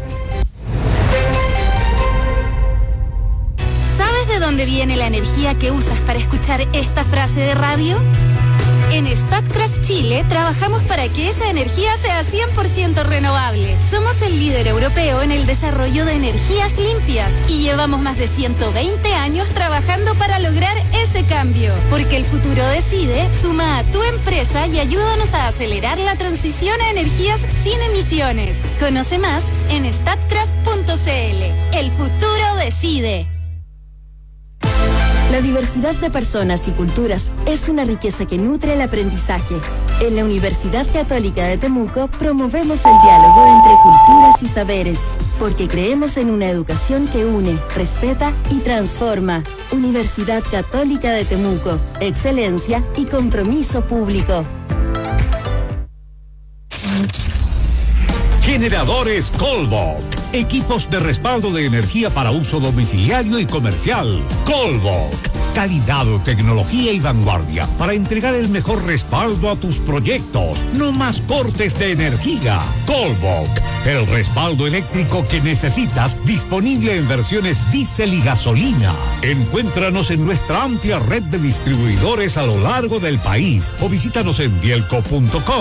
¿Sabes de dónde viene la energía que usas para escuchar esta frase de radio? En Statkraft Chile trabajamos para que esa energía sea cien por ciento renovable. Somos el líder europeo en el desarrollo de energías limpias y llevamos más de ciento veinte años trabajando para lograr ese cambio. Porque el futuro decide, suma a tu empresa y ayúdanos a acelerar la transición a energías sin emisiones. Conoce más en statkraft punto c l. El futuro decide. La diversidad de personas y culturas es una riqueza que nutre el aprendizaje. En la Universidad Católica de Temuco promovemos el diálogo entre culturas y saberes, porque creemos en una educación que une, respeta y transforma. Universidad Católica de Temuco, excelencia y compromiso público. Generadores Colbok. Equipos de respaldo de energía para uso domiciliario y comercial. Colbok. Calidad, tecnología y vanguardia para entregar el mejor respaldo a tus proyectos. No más cortes de energía. Colbok. El respaldo eléctrico que necesitas, disponible en versiones diésel y gasolina. Encuéntranos en nuestra amplia red de distribuidores a lo largo del país o visítanos en bielco punto com.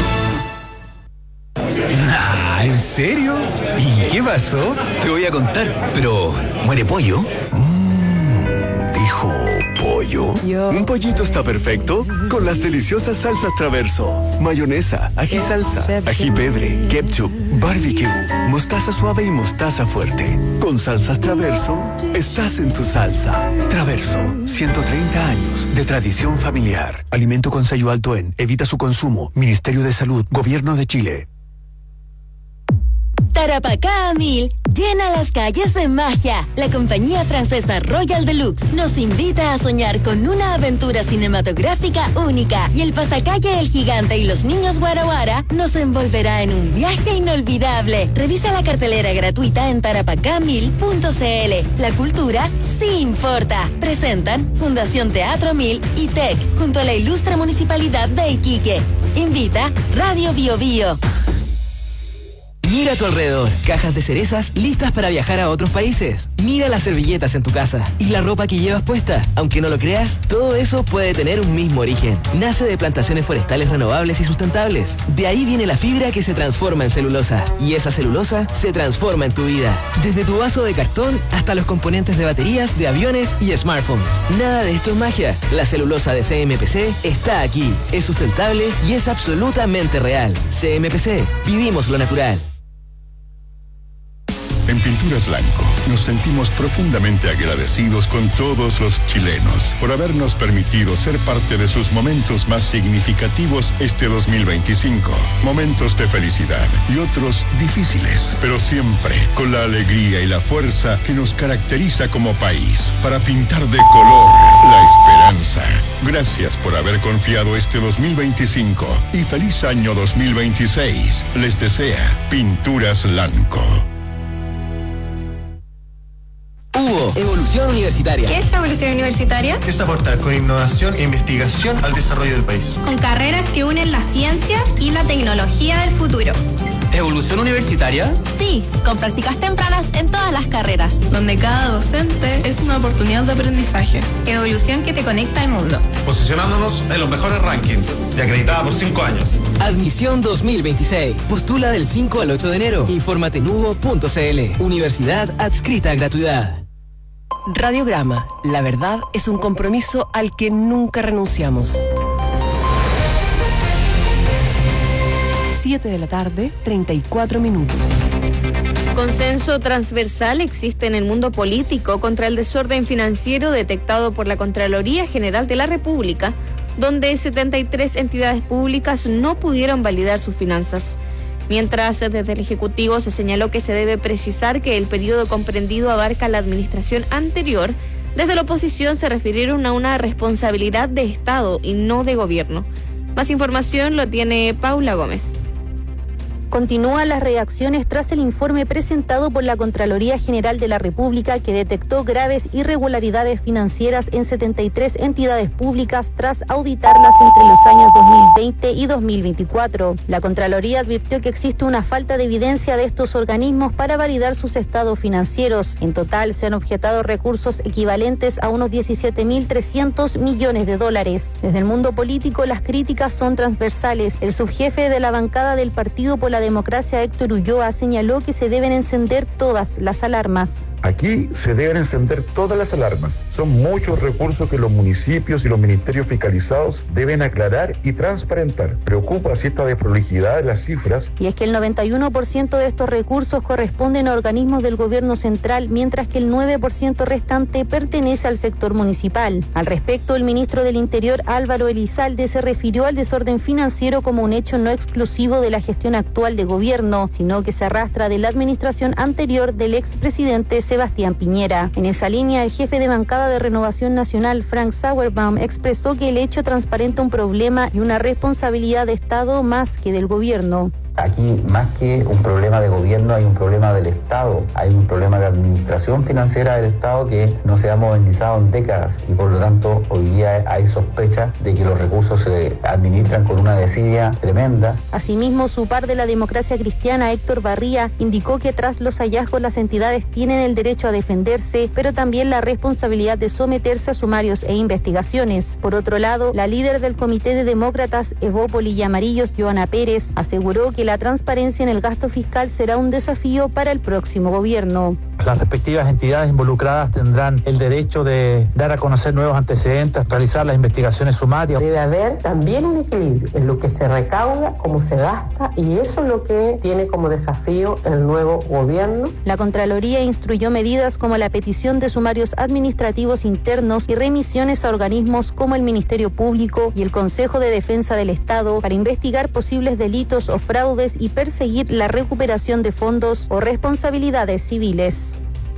Ah, ¿en serio? ¿Y qué pasó? Te voy a contar, pero ¿muere pollo? Mmm, dijo pollo. Yo. Un pollito está perfecto con las deliciosas salsas Traverso. Mayonesa, ají salsa, ají pebre, ketchup, barbecue, mostaza suave y mostaza fuerte. Con salsas Traverso, estás en tu salsa. Traverso, ciento treinta años de tradición familiar. Alimento con sello alto en, evita su consumo. Ministerio de Salud, Gobierno de Chile. Tarapacá a mil, llena las calles de magia. La compañía francesa Royal Deluxe nos invita a soñar con una aventura cinematográfica única. Y el pasacalle El Gigante y los Niños Guara Guara nos envolverá en un viaje inolvidable. Revisa la cartelera gratuita en tarapacá mil punto c l. La cultura sí importa. Presentan Fundación Teatro Mil y T E C junto a la ilustre Municipalidad de Iquique. Invita Radio Bio Bio. Mira a tu alrededor, cajas de cerezas listas para viajar a otros países. Mira las servilletas en tu casa y la ropa que llevas puesta. Aunque no lo creas, todo eso puede tener un mismo origen. Nace de plantaciones forestales renovables y sustentables. De ahí viene la fibra que se transforma en celulosa. Y esa celulosa se transforma en tu vida. Desde tu vaso de cartón hasta los componentes de baterías, de aviones y smartphones. Nada de esto es magia. La celulosa de C M P C está aquí. Es sustentable y es absolutamente real. C M P C, vivimos lo natural. En Pinturas Blanco nos sentimos profundamente agradecidos con todos los chilenos por habernos permitido ser parte de sus momentos más significativos este dos mil veinticinco. Momentos de felicidad y otros difíciles, pero siempre con la alegría y la fuerza que nos caracteriza como país para pintar de color la esperanza. Gracias por haber confiado este dos mil veinticinco y feliz año dos mil veintiséis. Les desea Pinturas Blanco. Hugo, Evolución Universitaria. ¿Qué es la evolución universitaria? Es aportar con innovación e investigación al desarrollo del país. Con carreras que unen la ciencia y la tecnología del futuro. ¿Evolución universitaria? Sí, con prácticas tempranas en todas las carreras. Donde cada docente es una oportunidad de aprendizaje. Evolución que te conecta al mundo. Posicionándonos en los mejores rankings y acreditada por cinco años. Admisión dos mil veintiséis. Postula del cinco al ocho de enero. Infórmate en hugo punto c l. Universidad adscrita a gratuidad. Radiograma. La verdad es un compromiso al que nunca renunciamos. siete de la tarde, treinta y cuatro minutos. Consenso transversal existe en el mundo político contra el desorden financiero detectado por la Contraloría General de la República, donde setenta y tres entidades públicas no pudieron validar sus finanzas. Mientras, desde el Ejecutivo se señaló que se debe precisar que el periodo comprendido abarca la administración anterior, desde la oposición se refirieron a una responsabilidad de Estado y no de gobierno. Más información lo tiene Paula Gómez. Continúan las reacciones tras el informe presentado por la Contraloría General de la República que detectó graves irregularidades financieras en setenta y tres entidades públicas tras auditarlas entre los años dos mil veinte y dos mil veinticuatro. La Contraloría advirtió que existe una falta de evidencia de estos organismos para validar sus estados financieros. En total se han objetado recursos equivalentes a unos diecisiete mil trescientos millones de dólares. Desde el mundo político las críticas son transversales. El subjefe de la bancada del Partido por la Democracia, Héctor Ulloa, señaló que se deben encender todas las alarmas. Aquí se deben encender todas las alarmas. Son muchos recursos que los municipios y los ministerios fiscalizados deben aclarar y transparentar. Preocupa cierta desprolijidad de las cifras. Y es que el noventa y uno por ciento de estos recursos corresponden a organismos del gobierno central, mientras que el nueve por ciento restante pertenece al sector municipal. Al respecto, el ministro del Interior, Álvaro Elizalde, se refirió al desorden financiero como un hecho no exclusivo de la gestión actual de gobierno, sino que se arrastra de la administración anterior del expresidente Sebastián Piñera. En esa línea, el jefe de bancada de Renovación Nacional, Frank Sauerbaum, expresó que el hecho transparenta un problema y una responsabilidad de Estado más que del gobierno. Aquí, más que un problema de gobierno, hay un problema del Estado, hay un problema de administración financiera del Estado que no se ha modernizado en décadas y por lo tanto hoy día hay sospecha de que los recursos se administran con una desidia tremenda. Asimismo, su par de la Democracia Cristiana, Héctor Barría, indicó que tras los hallazgos las entidades tienen el derecho a defenderse, pero también la responsabilidad de someterse a sumarios e investigaciones. Por otro lado, la líder del Comité de Demócratas, Evópoli y Amarillos, Joana Pérez, aseguró que la transparencia en el gasto fiscal será un desafío para el próximo gobierno. Las respectivas entidades involucradas tendrán el derecho de dar a conocer nuevos antecedentes, realizar las investigaciones sumarias. Debe haber también un equilibrio en lo que se recauda, cómo se gasta, y eso es lo que tiene como desafío el nuevo gobierno. La Contraloría instruyó medidas como la petición de sumarios administrativos internos y remisiones a organismos como el Ministerio Público y el Consejo de Defensa del Estado para investigar posibles delitos o fraudes y perseguir la recuperación de fondos o responsabilidades civiles.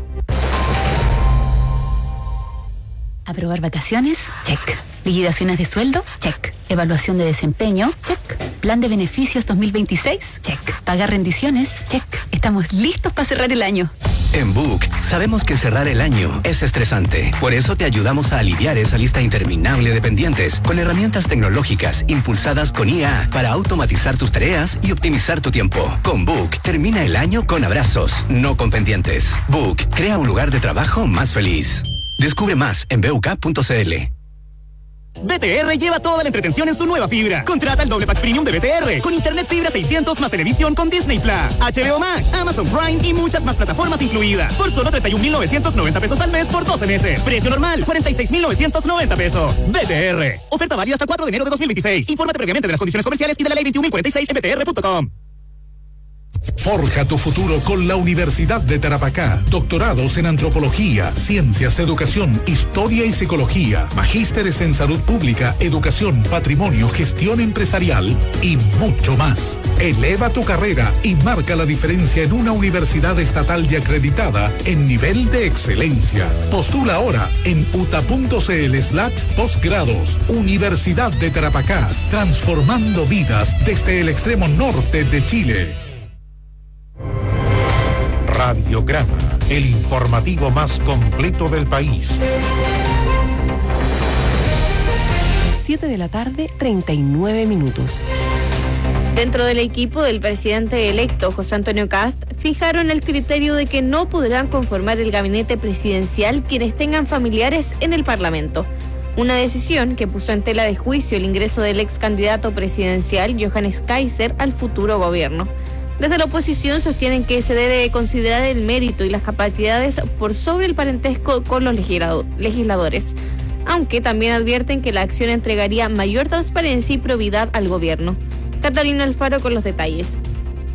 ¿Aprobar vacaciones? Check. ¿Liquidaciones de sueldo? Check. ¿Evaluación de desempeño? Check. ¿Plan de beneficios dos mil veintiséis? Check. ¿Pagar rendiciones? Check. Estamos listos para cerrar el año. En Book, sabemos que cerrar el año es estresante. Por eso te ayudamos a aliviar esa lista interminable de pendientes con herramientas tecnológicas impulsadas con I A para automatizar tus tareas y optimizar tu tiempo. Con Book, termina el año con abrazos, no con pendientes. Book, crea un lugar de trabajo más feliz. Descubre más en b u k punto c l. B T R lleva toda la entretención en su nueva fibra. Contrata el doble pack premium de B T R con internet fibra seiscientos más televisión con Disney Plus, H B O Max, Amazon Prime y muchas más plataformas incluidas. Por solo treinta y un mil novecientos noventa pesos al mes por doce meses. Precio normal, cuarenta y seis mil novecientos noventa pesos. B T R. Oferta válida hasta el cuatro de enero de dos mil veintiséis. Infórmate previamente de las condiciones comerciales y de la ley veintiún mil cuarenta y seis en b t r punto com. Forja tu futuro con la Universidad de Tarapacá. Doctorados en Antropología, Ciencias, Educación, Historia y Psicología. Magísteres en Salud Pública, Educación, Patrimonio, Gestión Empresarial y mucho más. Eleva tu carrera y marca la diferencia en una universidad estatal y acreditada en nivel de excelencia. Postula ahora en uta.cl slash posgrados. Universidad de Tarapacá, transformando vidas desde el extremo norte de Chile. Radiograma, el informativo más completo del país. siete de la tarde, treinta y nueve minutos. Dentro del equipo del presidente electo, José Antonio Kast, fijaron el criterio de que no podrán conformar el gabinete presidencial quienes tengan familiares en el Parlamento. Una decisión que puso en tela de juicio el ingreso del ex candidato presidencial, Johannes Kaiser, al futuro gobierno. Desde la oposición sostienen que se debe considerar el mérito y las capacidades por sobre el parentesco con los legisladores, aunque también advierten que la acción entregaría mayor transparencia y probidad al gobierno. Catalina Alfaro con los detalles.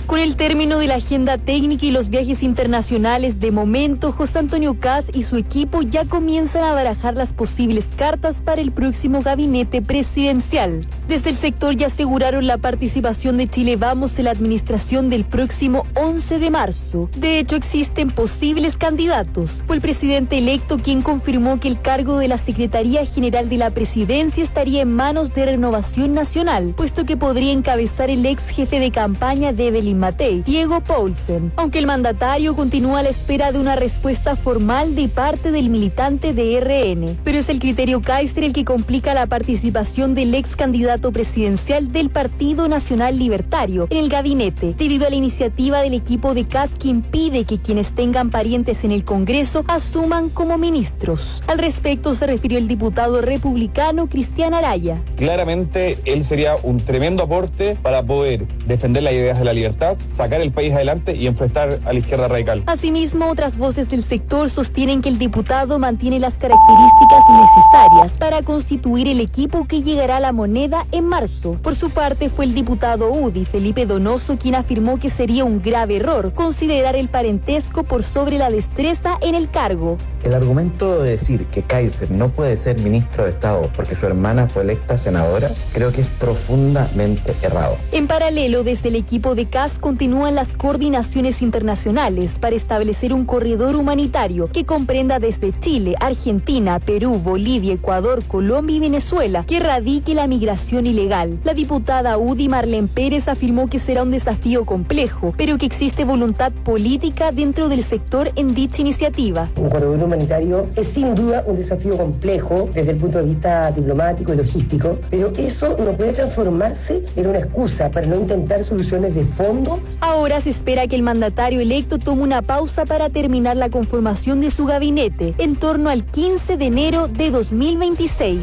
Con el término de la agenda técnica y los viajes internacionales, de momento, José Antonio Kast y su equipo ya comienzan a barajar las posibles cartas para el próximo gabinete presidencial. Desde el sector ya aseguraron la participación de Chile Vamos en la administración del próximo once de marzo. De hecho, existen posibles candidatos. Fue el presidente electo quien confirmó que el cargo de la Secretaría General de la Presidencia estaría en manos de Renovación Nacional, puesto que podría encabezar el ex jefe de campaña de Evelyn Matei, Diego Paulsen, aunque el mandatario continúa a la espera de una respuesta formal de parte del militante de R N. Pero es el criterio Kaiser el que complica la participación del ex candidato presidencial del Partido Nacional Libertario en el gabinete, debido a la iniciativa del equipo de Kast que impide que quienes tengan parientes en el Congreso asuman como ministros. Al respecto se refirió el diputado republicano Cristian Araya. Claramente él sería un tremendo aporte para poder defender las ideas de la libertad, sacar el país adelante y enfrentar a la izquierda radical. Asimismo, otras voces del sector sostienen que el diputado mantiene las características necesarias para constituir el equipo que llegará a la moneda en marzo. Por su parte, fue el diputado U D I, Felipe Donoso, quien afirmó que sería un grave error considerar el parentesco por sobre la destreza en el cargo. El argumento de decir que Kaiser no puede ser ministro de Estado porque su hermana fue electa senadora, creo que es profundamente errado. En paralelo, desde el equipo de Kast continúan las coordinaciones internacionales para establecer un corredor humanitario que comprenda desde Chile, Argentina, Perú, Bolivia, Ecuador, Colombia y Venezuela, que erradique la migración ilegal. La diputada U D I Marlene Pérez afirmó que será un desafío complejo, pero que existe voluntad política dentro del sector en dicha iniciativa. Un corredor humanitario es sin duda un desafío complejo desde el punto de vista diplomático y logístico, pero eso no puede transformarse en una excusa para no intentar soluciones de fondo. Ahora se espera que el mandatario electo tome una pausa para terminar la conformación de su gabinete en torno al quince de enero de dos mil veintiséis.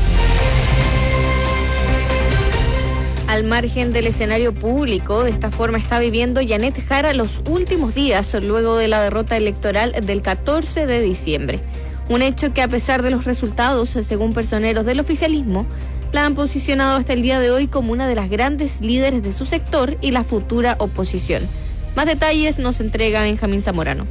Al margen del escenario público, de esta forma está viviendo Janet Jara los últimos días luego de la derrota electoral del catorce de diciembre. Un hecho que, a pesar de los resultados, según personeros del oficialismo, la han posicionado hasta el día de hoy como una de las grandes líderes de su sector y la futura oposición. Más detalles nos entrega Benjamín Zamorano.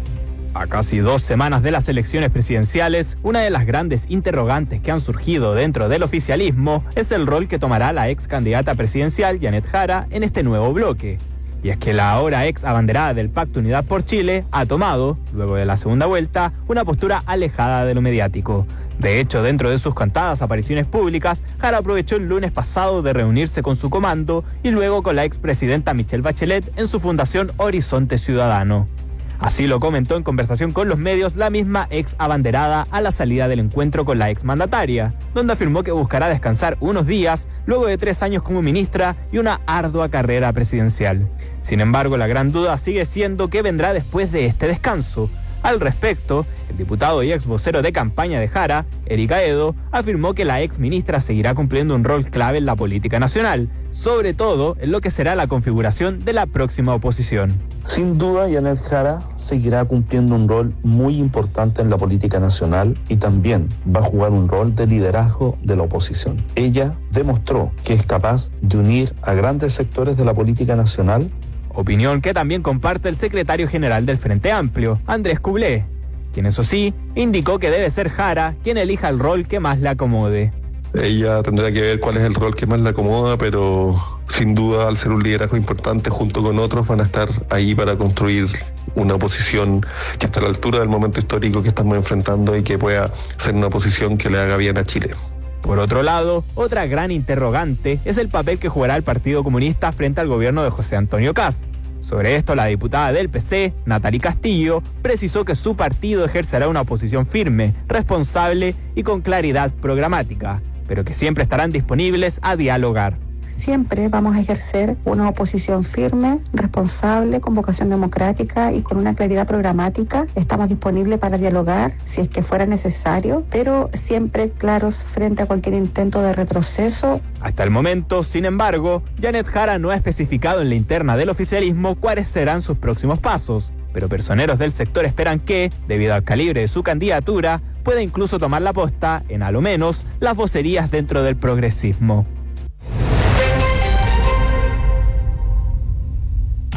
A casi dos semanas de las elecciones presidenciales, una de las grandes interrogantes que han surgido dentro del oficialismo es el rol que tomará la ex candidata presidencial Janet Jara en este nuevo bloque. Y es que la ahora ex abanderada del Pacto Unidad por Chile ha tomado, luego de la segunda vuelta, una postura alejada de lo mediático. De hecho, dentro de sus contadas apariciones públicas, Jara aprovechó el lunes pasado de reunirse con su comando y luego con la expresidenta Michelle Bachelet en su fundación Horizonte Ciudadano. Así lo comentó en conversación con los medios la misma ex abanderada a la salida del encuentro con la ex mandataria, donde afirmó que buscará descansar unos días luego de tres años como ministra y una ardua carrera presidencial. Sin embargo, la gran duda sigue siendo qué vendrá después de este descanso. Al respecto, el diputado y ex vocero de campaña de Jara, Eric Aedo, afirmó que la ex ministra seguirá cumpliendo un rol clave en la política nacional, sobre todo en lo que será la configuración de la próxima oposición. Sin duda, Janet Jara seguirá cumpliendo un rol muy importante en la política nacional y también va a jugar un rol de liderazgo de la oposición. Ella demostró que es capaz de unir a grandes sectores de la política nacional. Opinión que también comparte el secretario general del Frente Amplio, Andrés Cublé, quien eso sí, indicó que debe ser Jara quien elija el rol que más le acomode. Ella tendrá que ver cuál es el rol que más le acomoda, pero sin duda, al ser un liderazgo importante junto con otros, van a estar ahí para construir una oposición que esté a la altura del momento histórico que estamos enfrentando y que pueda ser una oposición que le haga bien a Chile. Por otro lado, otra gran interrogante es el papel que jugará el Partido Comunista frente al gobierno de José Antonio Kast. Sobre esto, la diputada del P C, Natalie Castillo, precisó que su partido ejercerá una oposición firme, responsable y con claridad programática, pero que siempre estarán disponibles a dialogar. Siempre vamos a ejercer una oposición firme, responsable, con vocación democrática y con una claridad programática. Estamos disponibles para dialogar si es que fuera necesario, pero siempre claros frente a cualquier intento de retroceso. Hasta el momento, sin embargo, Janet Jara no ha especificado en la interna del oficialismo cuáles serán sus próximos pasos, pero personeros del sector esperan que, debido al calibre de su candidatura, pueda incluso tomar la posta en, a lo menos, las vocerías dentro del progresismo.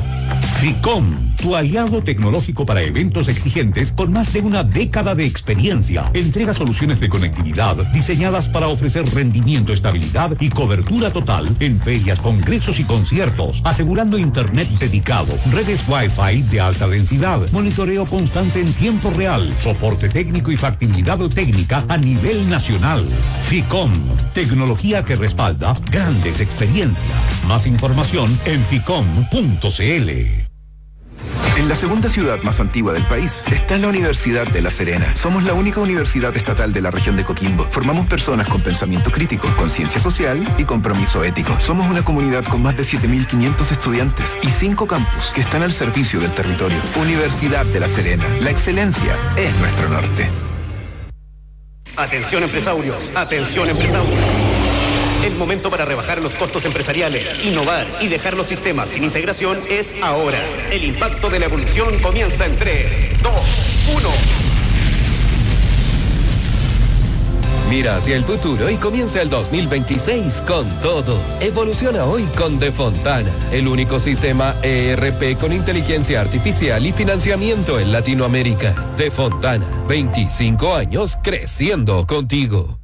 FICOM, tu aliado tecnológico para eventos exigentes con más de una década de experiencia. Entrega soluciones de conectividad diseñadas para ofrecer rendimiento, estabilidad y cobertura total en ferias, congresos y conciertos, asegurando internet dedicado, redes Wi-Fi de alta densidad, monitoreo constante en tiempo real, soporte técnico y factibilidad técnica a nivel nacional. FICOM, tecnología que respalda grandes experiencias. Más información en ficom punto cl. En la segunda ciudad más antigua del país está la Universidad de La Serena. Somos la única universidad estatal de la región de Coquimbo. Formamos personas con pensamiento crítico, conciencia social y compromiso ético. Somos una comunidad con más de siete mil quinientos estudiantes y cinco campus que están al servicio del territorio. Universidad de La Serena. La excelencia es nuestro norte. Atención empresarios, atención empresarios. El momento para rebajar los costos empresariales, innovar y dejar los sistemas sin integración es ahora. El impacto de la evolución comienza en tres, dos, uno. Mira hacia el futuro y comienza el dos mil veintiséis con todo. Evoluciona hoy con Defontana, el único sistema E R P con inteligencia artificial y financiamiento en Latinoamérica. Defontana, veinticinco años creciendo contigo.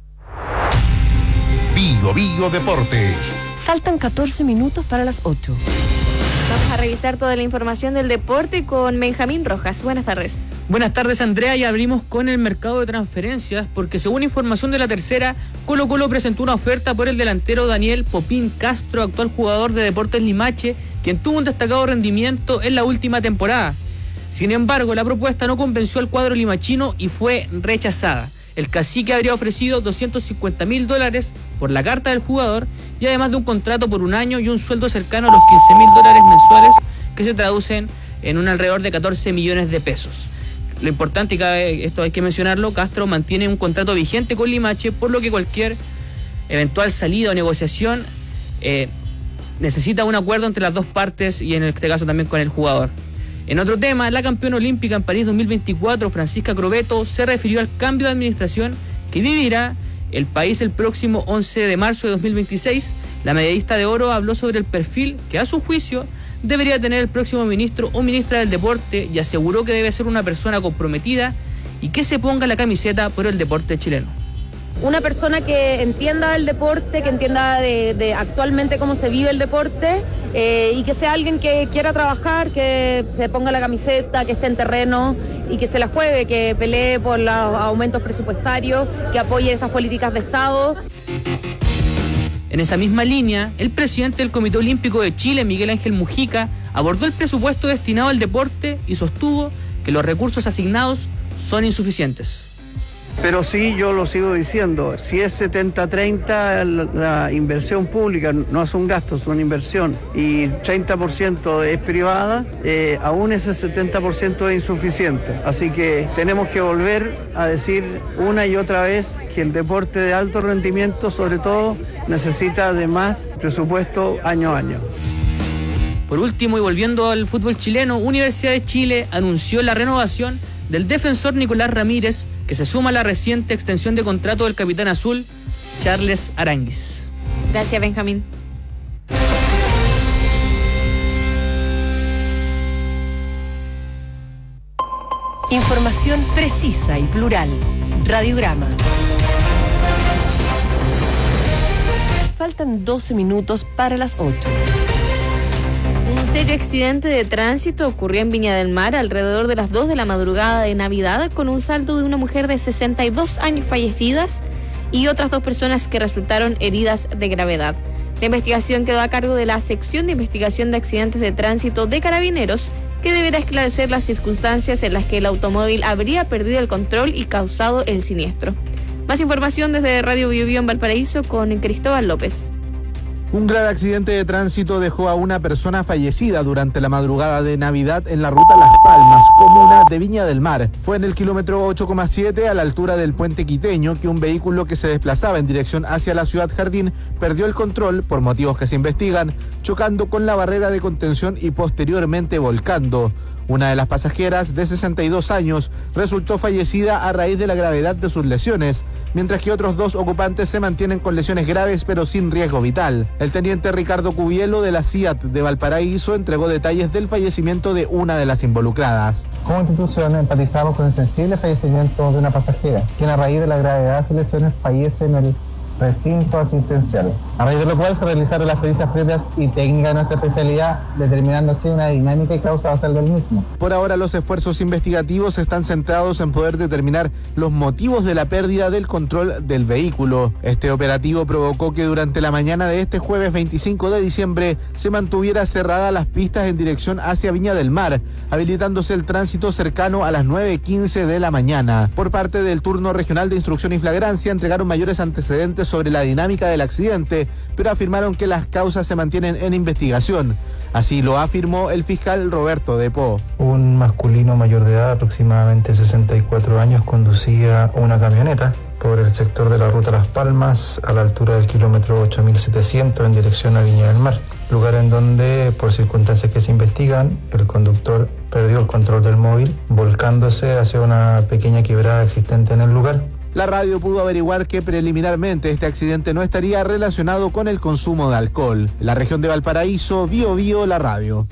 Bio Bio Deportes. Faltan catorce minutos para las ocho. Vamos a revisar toda la información del deporte con Benjamín Rojas. Buenas tardes. Buenas tardes, Andrea, y abrimos con el mercado de transferencias porque según información de La Tercera, Colo Colo presentó una oferta por el delantero Daniel Popín Castro, actual jugador de Deportes Limache, quien tuvo un destacado rendimiento en la última temporada. Sin embargo, la propuesta no convenció al cuadro limachino y fue rechazada. El cacique habría ofrecido doscientos cincuenta mil dólares por la carta del jugador y además de un contrato por un año y un sueldo cercano a los quince mil dólares mensuales, que se traducen en un alrededor de catorce millones de pesos. Lo importante, y cabe, esto hay que mencionarlo, Castro mantiene un contrato vigente con Limache, por lo que cualquier eventual salida o negociación eh, necesita un acuerdo entre las dos partes y en este caso también con el jugador. En otro tema, la campeona olímpica en París dos mil veinticuatro, Francisca Crobeto, se refirió al cambio de administración que vivirá el país el próximo once de marzo de dos mil veintiséis. La medallista de oro habló sobre el perfil que a su juicio debería tener el próximo ministro o ministra del deporte y aseguró que debe ser una persona comprometida y que se ponga la camiseta por el deporte chileno. Una persona que entienda el deporte, que entienda de, de actualmente cómo se vive el deporte eh, y que sea alguien que quiera trabajar, que se ponga la camiseta, que esté en terreno y que se la juegue, que pelee por los aumentos presupuestarios, que apoye estas políticas de Estado. En esa misma línea, el presidente del Comité Olímpico de Chile, Miguel Ángel Mujica, abordó el presupuesto destinado al deporte y sostuvo que los recursos asignados son insuficientes. Pero sí, yo lo sigo diciendo, si es setenta treinta la, la inversión pública no es un gasto, es una inversión, y treinta por ciento es privada, eh, aún ese setenta por ciento es insuficiente. Así que tenemos que volver a decir una y otra vez que el deporte de alto rendimiento, sobre todo, necesita de más presupuesto año a año. Por último, y volviendo al fútbol chileno, Universidad de Chile anunció la renovación del defensor Nicolás Ramírez, que se suma a la reciente extensión de contrato del capitán azul, Charles Aránguiz. Gracias, Benjamín. Información precisa y plural. Radiograma. Faltan doce minutos para las ocho. Un serio accidente de tránsito ocurrió en Viña del Mar alrededor de las dos de la madrugada de Navidad, con un saldo de una mujer de sesenta y dos años fallecidas y otras dos personas que resultaron heridas de gravedad. La investigación quedó a cargo de la Sección de Investigación de Accidentes de Tránsito de Carabineros, que deberá esclarecer las circunstancias en las que el automóvil habría perdido el control y causado el siniestro. Más información desde Radio Bio Bio en Valparaíso con Cristóbal López. Un grave accidente de tránsito dejó a una persona fallecida durante la madrugada de Navidad en la ruta Las Palmas, comuna de Viña del Mar. Fue en el kilómetro ocho coma siete, a la altura del puente Quiteño, que un vehículo que se desplazaba en dirección hacia la ciudad Jardín perdió el control, por motivos que se investigan, chocando con la barrera de contención y posteriormente volcando. Una de las pasajeras, de sesenta y dos años, resultó fallecida a raíz de la gravedad de sus lesiones, mientras que otros dos ocupantes se mantienen con lesiones graves pero sin riesgo vital. El teniente Ricardo Cubielo de la C I A T de Valparaíso entregó detalles del fallecimiento de una de las involucradas. Como institución empatizamos con el sensible fallecimiento de una pasajera, quien a raíz de la gravedad de sus lesiones fallece en el recinto asistencial, a raíz de lo cual se realizaron las pericias previas y técnicas de nuestra especialidad, determinando así una dinámica y causa basal del mismo. Por ahora los esfuerzos investigativos están centrados en poder determinar los motivos de la pérdida del control del vehículo. Este operativo provocó que durante la mañana de este jueves veinticinco de diciembre se mantuviera cerradas las pistas en dirección hacia Viña del Mar, habilitándose el tránsito cercano a las nueve quince de la mañana. Por parte del turno regional de instrucción y flagrancia entregaron mayores antecedentes sobre la dinámica del accidente, pero afirmaron que las causas se mantienen en investigación. Así lo afirmó el fiscal Roberto Depó. Un masculino mayor de edad, aproximadamente sesenta y cuatro años, conducía una camioneta por el sector de la ruta Las Palmas a la altura del kilómetro ocho mil setecientos en dirección a Viña del Mar, lugar en donde, por circunstancias que se investigan, el conductor perdió el control del móvil, volcándose hacia una pequeña quebrada existente en el lugar. La radio pudo averiguar que preliminarmente este accidente no estaría relacionado con el consumo de alcohol. En la región de Valparaíso, Bio Bio, la radio.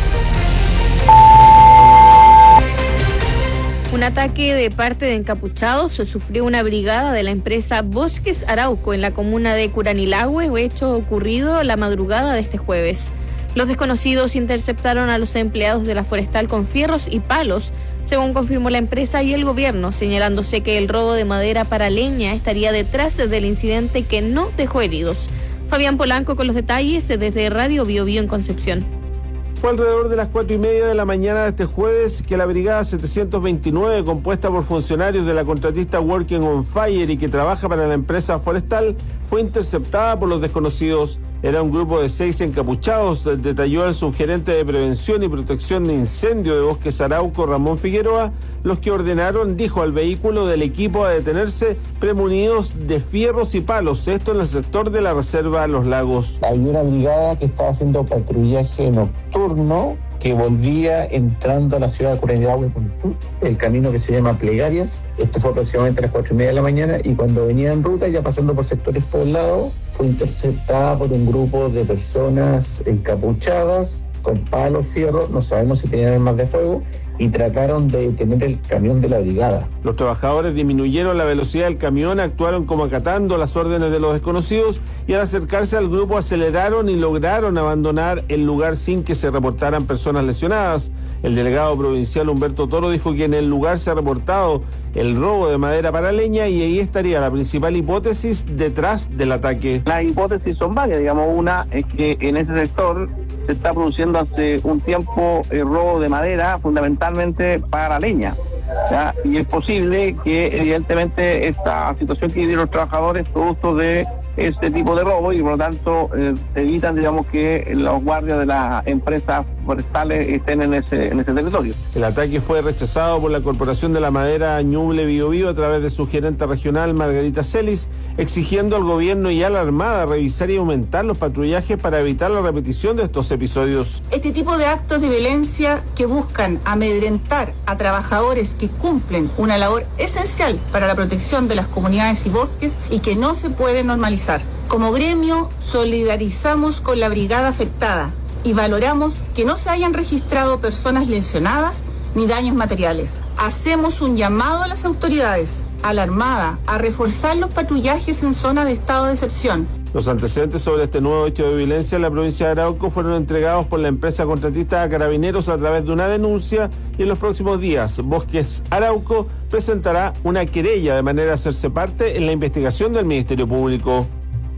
Un ataque de parte de encapuchados se sufrió una brigada de la empresa Bosques Arauco en la comuna de Curanilahue, hecho ocurrido la madrugada de este jueves. Los desconocidos interceptaron a los empleados de la forestal con fierros y palos, según confirmó la empresa y el gobierno, señalándose que el robo de madera para leña estaría detrás del incidente que no dejó heridos. Fabián Polanco con los detalles desde Radio Bio Bio en Concepción. Fue alrededor de las cuatro y media de la mañana de este jueves que la brigada setecientos veintinueve, compuesta por funcionarios de la contratista Working on Fire y que trabaja para la empresa forestal, fue interceptada por los desconocidos. Era un grupo de seis encapuchados, detalló el subgerente de Prevención y Protección de Incendio de Bosques Arauco, Ramón Figueroa, los que ordenaron, dijo, al vehículo del equipo a detenerse premunidos de fierros y palos, esto en el sector de la reserva Los Lagos. Hay una brigada que estaba haciendo patrullaje nocturno que volvía entrando a la ciudad de Curanilahue por el camino que se llama Plegarias. Esto fue aproximadamente a las cuatro y media de la mañana y cuando venía en ruta, ya pasando por sectores poblados, fue interceptada por un grupo de personas encapuchadas con palos, fierros, no sabemos si tenían armas de fuego, y trataron de detener el camión de la brigada. Los trabajadores disminuyeron la velocidad del camión, actuaron como acatando las órdenes de los desconocidos y al acercarse al grupo aceleraron y lograron abandonar el lugar sin que se reportaran personas lesionadas. El delegado provincial Humberto Toro dijo que en el lugar se ha reportado el robo de madera para leña y ahí estaría la principal hipótesis detrás del ataque. Las hipótesis son varias, digamos, una es que en ese sector se está produciendo hace un tiempo el robo de madera, fundamentalmente para leña, ¿ya? Y es posible que evidentemente esta situación que vivieron los trabajadores producto de este tipo de robo y por lo tanto eh, evitan, digamos, que los guardias de las empresas forestales estén en ese, en ese territorio. El ataque fue rechazado por la Corporación de la Madera Ñuble Bio Bio a través de su gerente regional Margarita Celis, exigiendo al gobierno y a la Armada revisar y aumentar los patrullajes para evitar la repetición de estos episodios. Este tipo de actos de violencia que buscan amedrentar a trabajadores que cumplen una labor esencial para la protección de las comunidades y bosques y que no se puede normalizar. Como gremio, solidarizamos con la brigada afectada y valoramos que no se hayan registrado personas lesionadas ni daños materiales. Hacemos un llamado a las autoridades, a la Armada, a reforzar los patrullajes en zonas de estado de excepción. Los antecedentes sobre este nuevo hecho de violencia en la provincia de Arauco fueron entregados por la empresa contratista a Carabineros a través de una denuncia y en los próximos días Bosques Arauco presentará una querella de manera a hacerse parte en la investigación del Ministerio Público.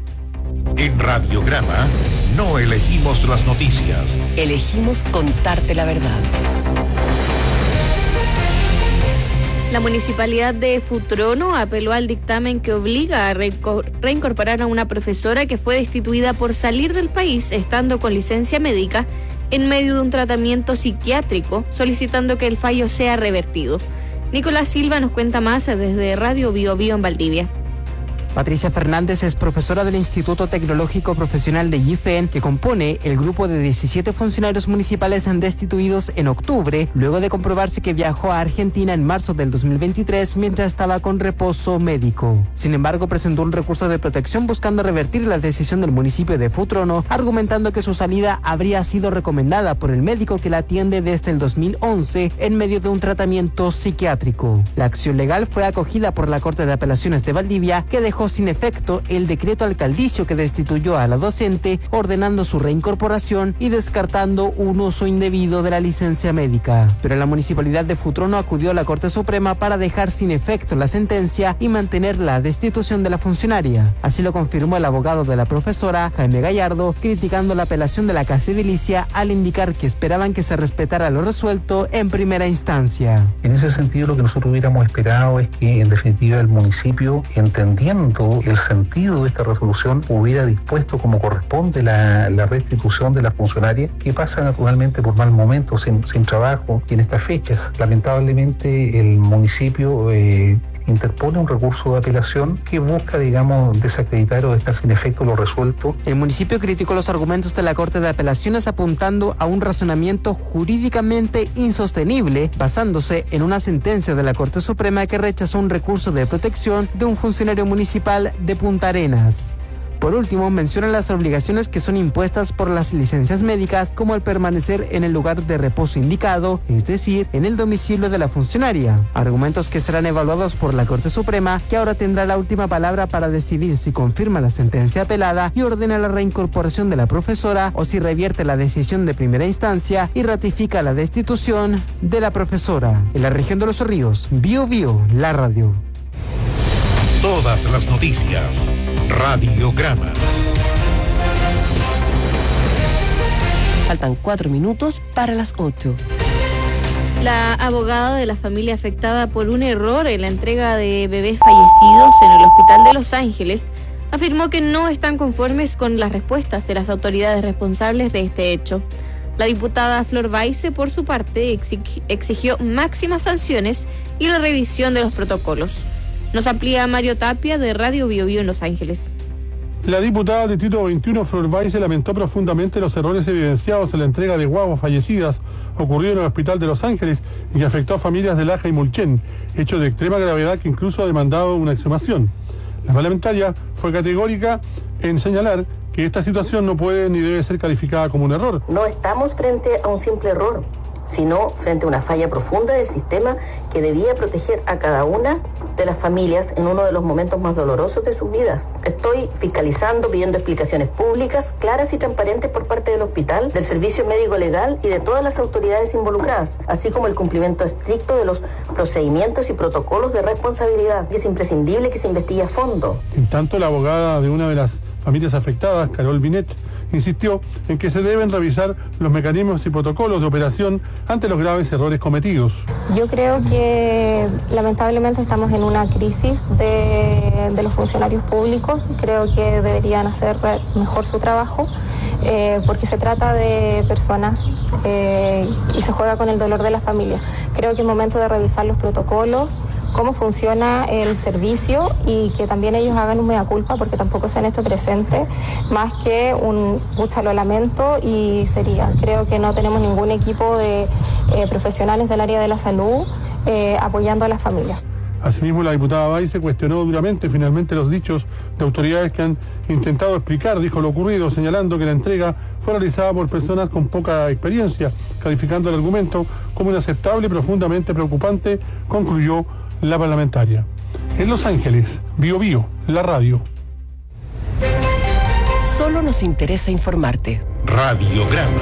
En Radiograma no elegimos las noticias. Elegimos contarte la verdad. La Municipalidad de Futrono apeló al dictamen que obliga a reincorporar a una profesora que fue destituida por salir del país estando con licencia médica en medio de un tratamiento psiquiátrico, solicitando que el fallo sea revertido. Nicolás Silva nos cuenta más desde Radio Bio Bio en Valdivia. Patricia Fernández es profesora del Instituto Tecnológico Profesional de Yifen, que compone el grupo de diecisiete funcionarios municipales destituidos en octubre, luego de comprobarse que viajó a Argentina en marzo del dos mil veintitrés mientras estaba con reposo médico. Sin embargo, presentó un recurso de protección buscando revertir la decisión del municipio de Futrono, argumentando que su salida habría sido recomendada por el médico que la atiende desde el dos mil once en medio de un tratamiento psiquiátrico. La acción legal fue acogida por la Corte de Apelaciones de Valdivia, que dejó sin efecto el decreto alcaldicio que destituyó a la docente, ordenando su reincorporación y descartando un uso indebido de la licencia médica. Pero la municipalidad de Futrono acudió a la Corte Suprema para dejar sin efecto la sentencia y mantener la destitución de la funcionaria. Así lo confirmó el abogado de la profesora, Jaime Gallardo, criticando la apelación de la Casa Edilicia al indicar que esperaban que se respetara lo resuelto en primera instancia. En ese sentido, lo que nosotros hubiéramos esperado es que, en definitiva, el municipio, entendiendo el sentido de esta resolución, hubiera dispuesto como corresponde la, la restitución de la funcionaria, que pasa naturalmente por mal momento, sin, sin trabajo y en estas fechas. Lamentablemente, el municipio eh, interpone un recurso de apelación que busca, digamos, desacreditar o dejar sin efecto lo resuelto. El municipio criticó los argumentos de la Corte de Apelaciones apuntando a un razonamiento jurídicamente insostenible, basándose en una sentencia de la Corte Suprema que rechazó un recurso de protección de un funcionario municipal de Punta Arenas. Por último, mencionan las obligaciones que son impuestas por las licencias médicas, como el permanecer en el lugar de reposo indicado, es decir, en el domicilio de la funcionaria. Argumentos que serán evaluados por la Corte Suprema, que ahora tendrá la última palabra para decidir si confirma la sentencia apelada y ordena la reincorporación de la profesora, o si revierte la decisión de primera instancia y ratifica la destitución de la profesora. En la región de Los Ríos, Bio Bio, la radio. Todas las noticias. Radiograma. Faltan cuatro minutos para las ocho. La abogada de la familia afectada por un error en la entrega de bebés fallecidos en el Hospital de Los Ángeles afirmó que no están conformes con las respuestas de las autoridades responsables de este hecho. La diputada Flor Baise, por su parte, exigió máximas sanciones y la revisión de los protocolos. Nos amplía Mario Tapia, de Radio Bio Bio en Los Ángeles. La diputada de Distrito veintiuno, Flor Baise, lamentó profundamente los errores evidenciados en la entrega de guaguas fallecidas ocurrido en el Hospital de Los Ángeles y que afectó a familias de Laja y Mulchen, hecho de extrema gravedad que incluso ha demandado una exhumación. La parlamentaria fue categórica en señalar que esta situación no puede ni debe ser calificada como un error. No estamos frente a un simple error, sino frente a una falla profunda del sistema que debía proteger a cada una de las familias en uno de los momentos más dolorosos de sus vidas. Estoy fiscalizando, pidiendo explicaciones públicas, claras y transparentes por parte del hospital, del servicio médico legal y de todas las autoridades involucradas, así como el cumplimiento estricto de los procedimientos y protocolos de responsabilidad. Es imprescindible que se investigue a fondo. En tanto, la abogada de una de las familias afectadas, Carol Binet, insistió en que se deben revisar los mecanismos y protocolos de operación ante los graves errores cometidos. Yo creo que lamentablemente estamos en una crisis de, de los funcionarios públicos. Creo que deberían hacer mejor su trabajo eh, porque se trata de personas eh, y se juega con el dolor de la familia. Creo que es momento de revisar los protocolos, cómo funciona el servicio y que también ellos hagan un mea culpa porque tampoco se han hecho presentes, más que un pucha, lo lamento y sería. Creo que no tenemos ningún equipo de eh, profesionales del área de la salud eh, apoyando a las familias. Asimismo, la diputada Baise cuestionó duramente finalmente los dichos de autoridades que han intentado explicar, dijo, lo ocurrido, señalando que la entrega fue realizada por personas con poca experiencia, calificando el argumento como inaceptable y profundamente preocupante, concluyó la parlamentaria. En Los Ángeles, Bio Bio, la radio. Solo nos interesa informarte. Radiograma.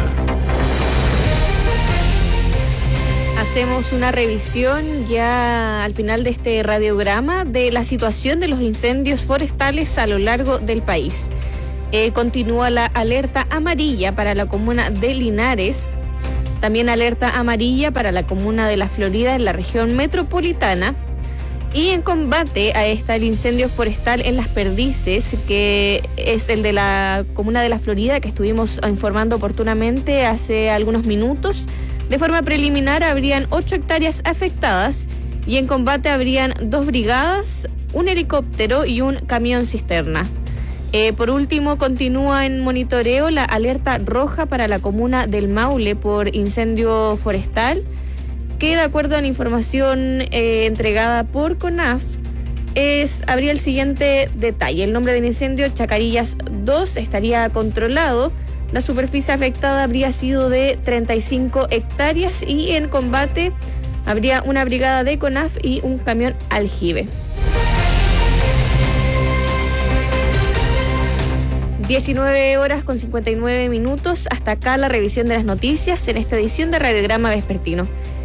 Hacemos una revisión ya al final de este radiograma de la situación de los incendios forestales a lo largo del país. Eh, continúa la alerta amarilla para la comuna de Linares, también alerta amarilla para la comuna de La Florida en la región metropolitana. Y en combate a esta el incendio forestal en Las Perdices, que es el de la comuna de La Florida, que estuvimos informando oportunamente hace algunos minutos. De forma preliminar habrían ocho hectáreas afectadas y en combate habrían dos brigadas, un helicóptero y un camión cisterna. Eh, por último, continúa en monitoreo la alerta roja para la comuna del Maule por incendio forestal, que de acuerdo a la información eh, entregada por CONAF, es, habría el siguiente detalle. El nombre del incendio, Chacarillas dos, estaría controlado. La superficie afectada habría sido de treinta y cinco hectáreas y en combate habría una brigada de CONAF y un camión aljibe. diecinueve horas con cincuenta y nueve minutos. Hasta acá la revisión de las noticias en esta edición de Radiograma Vespertino.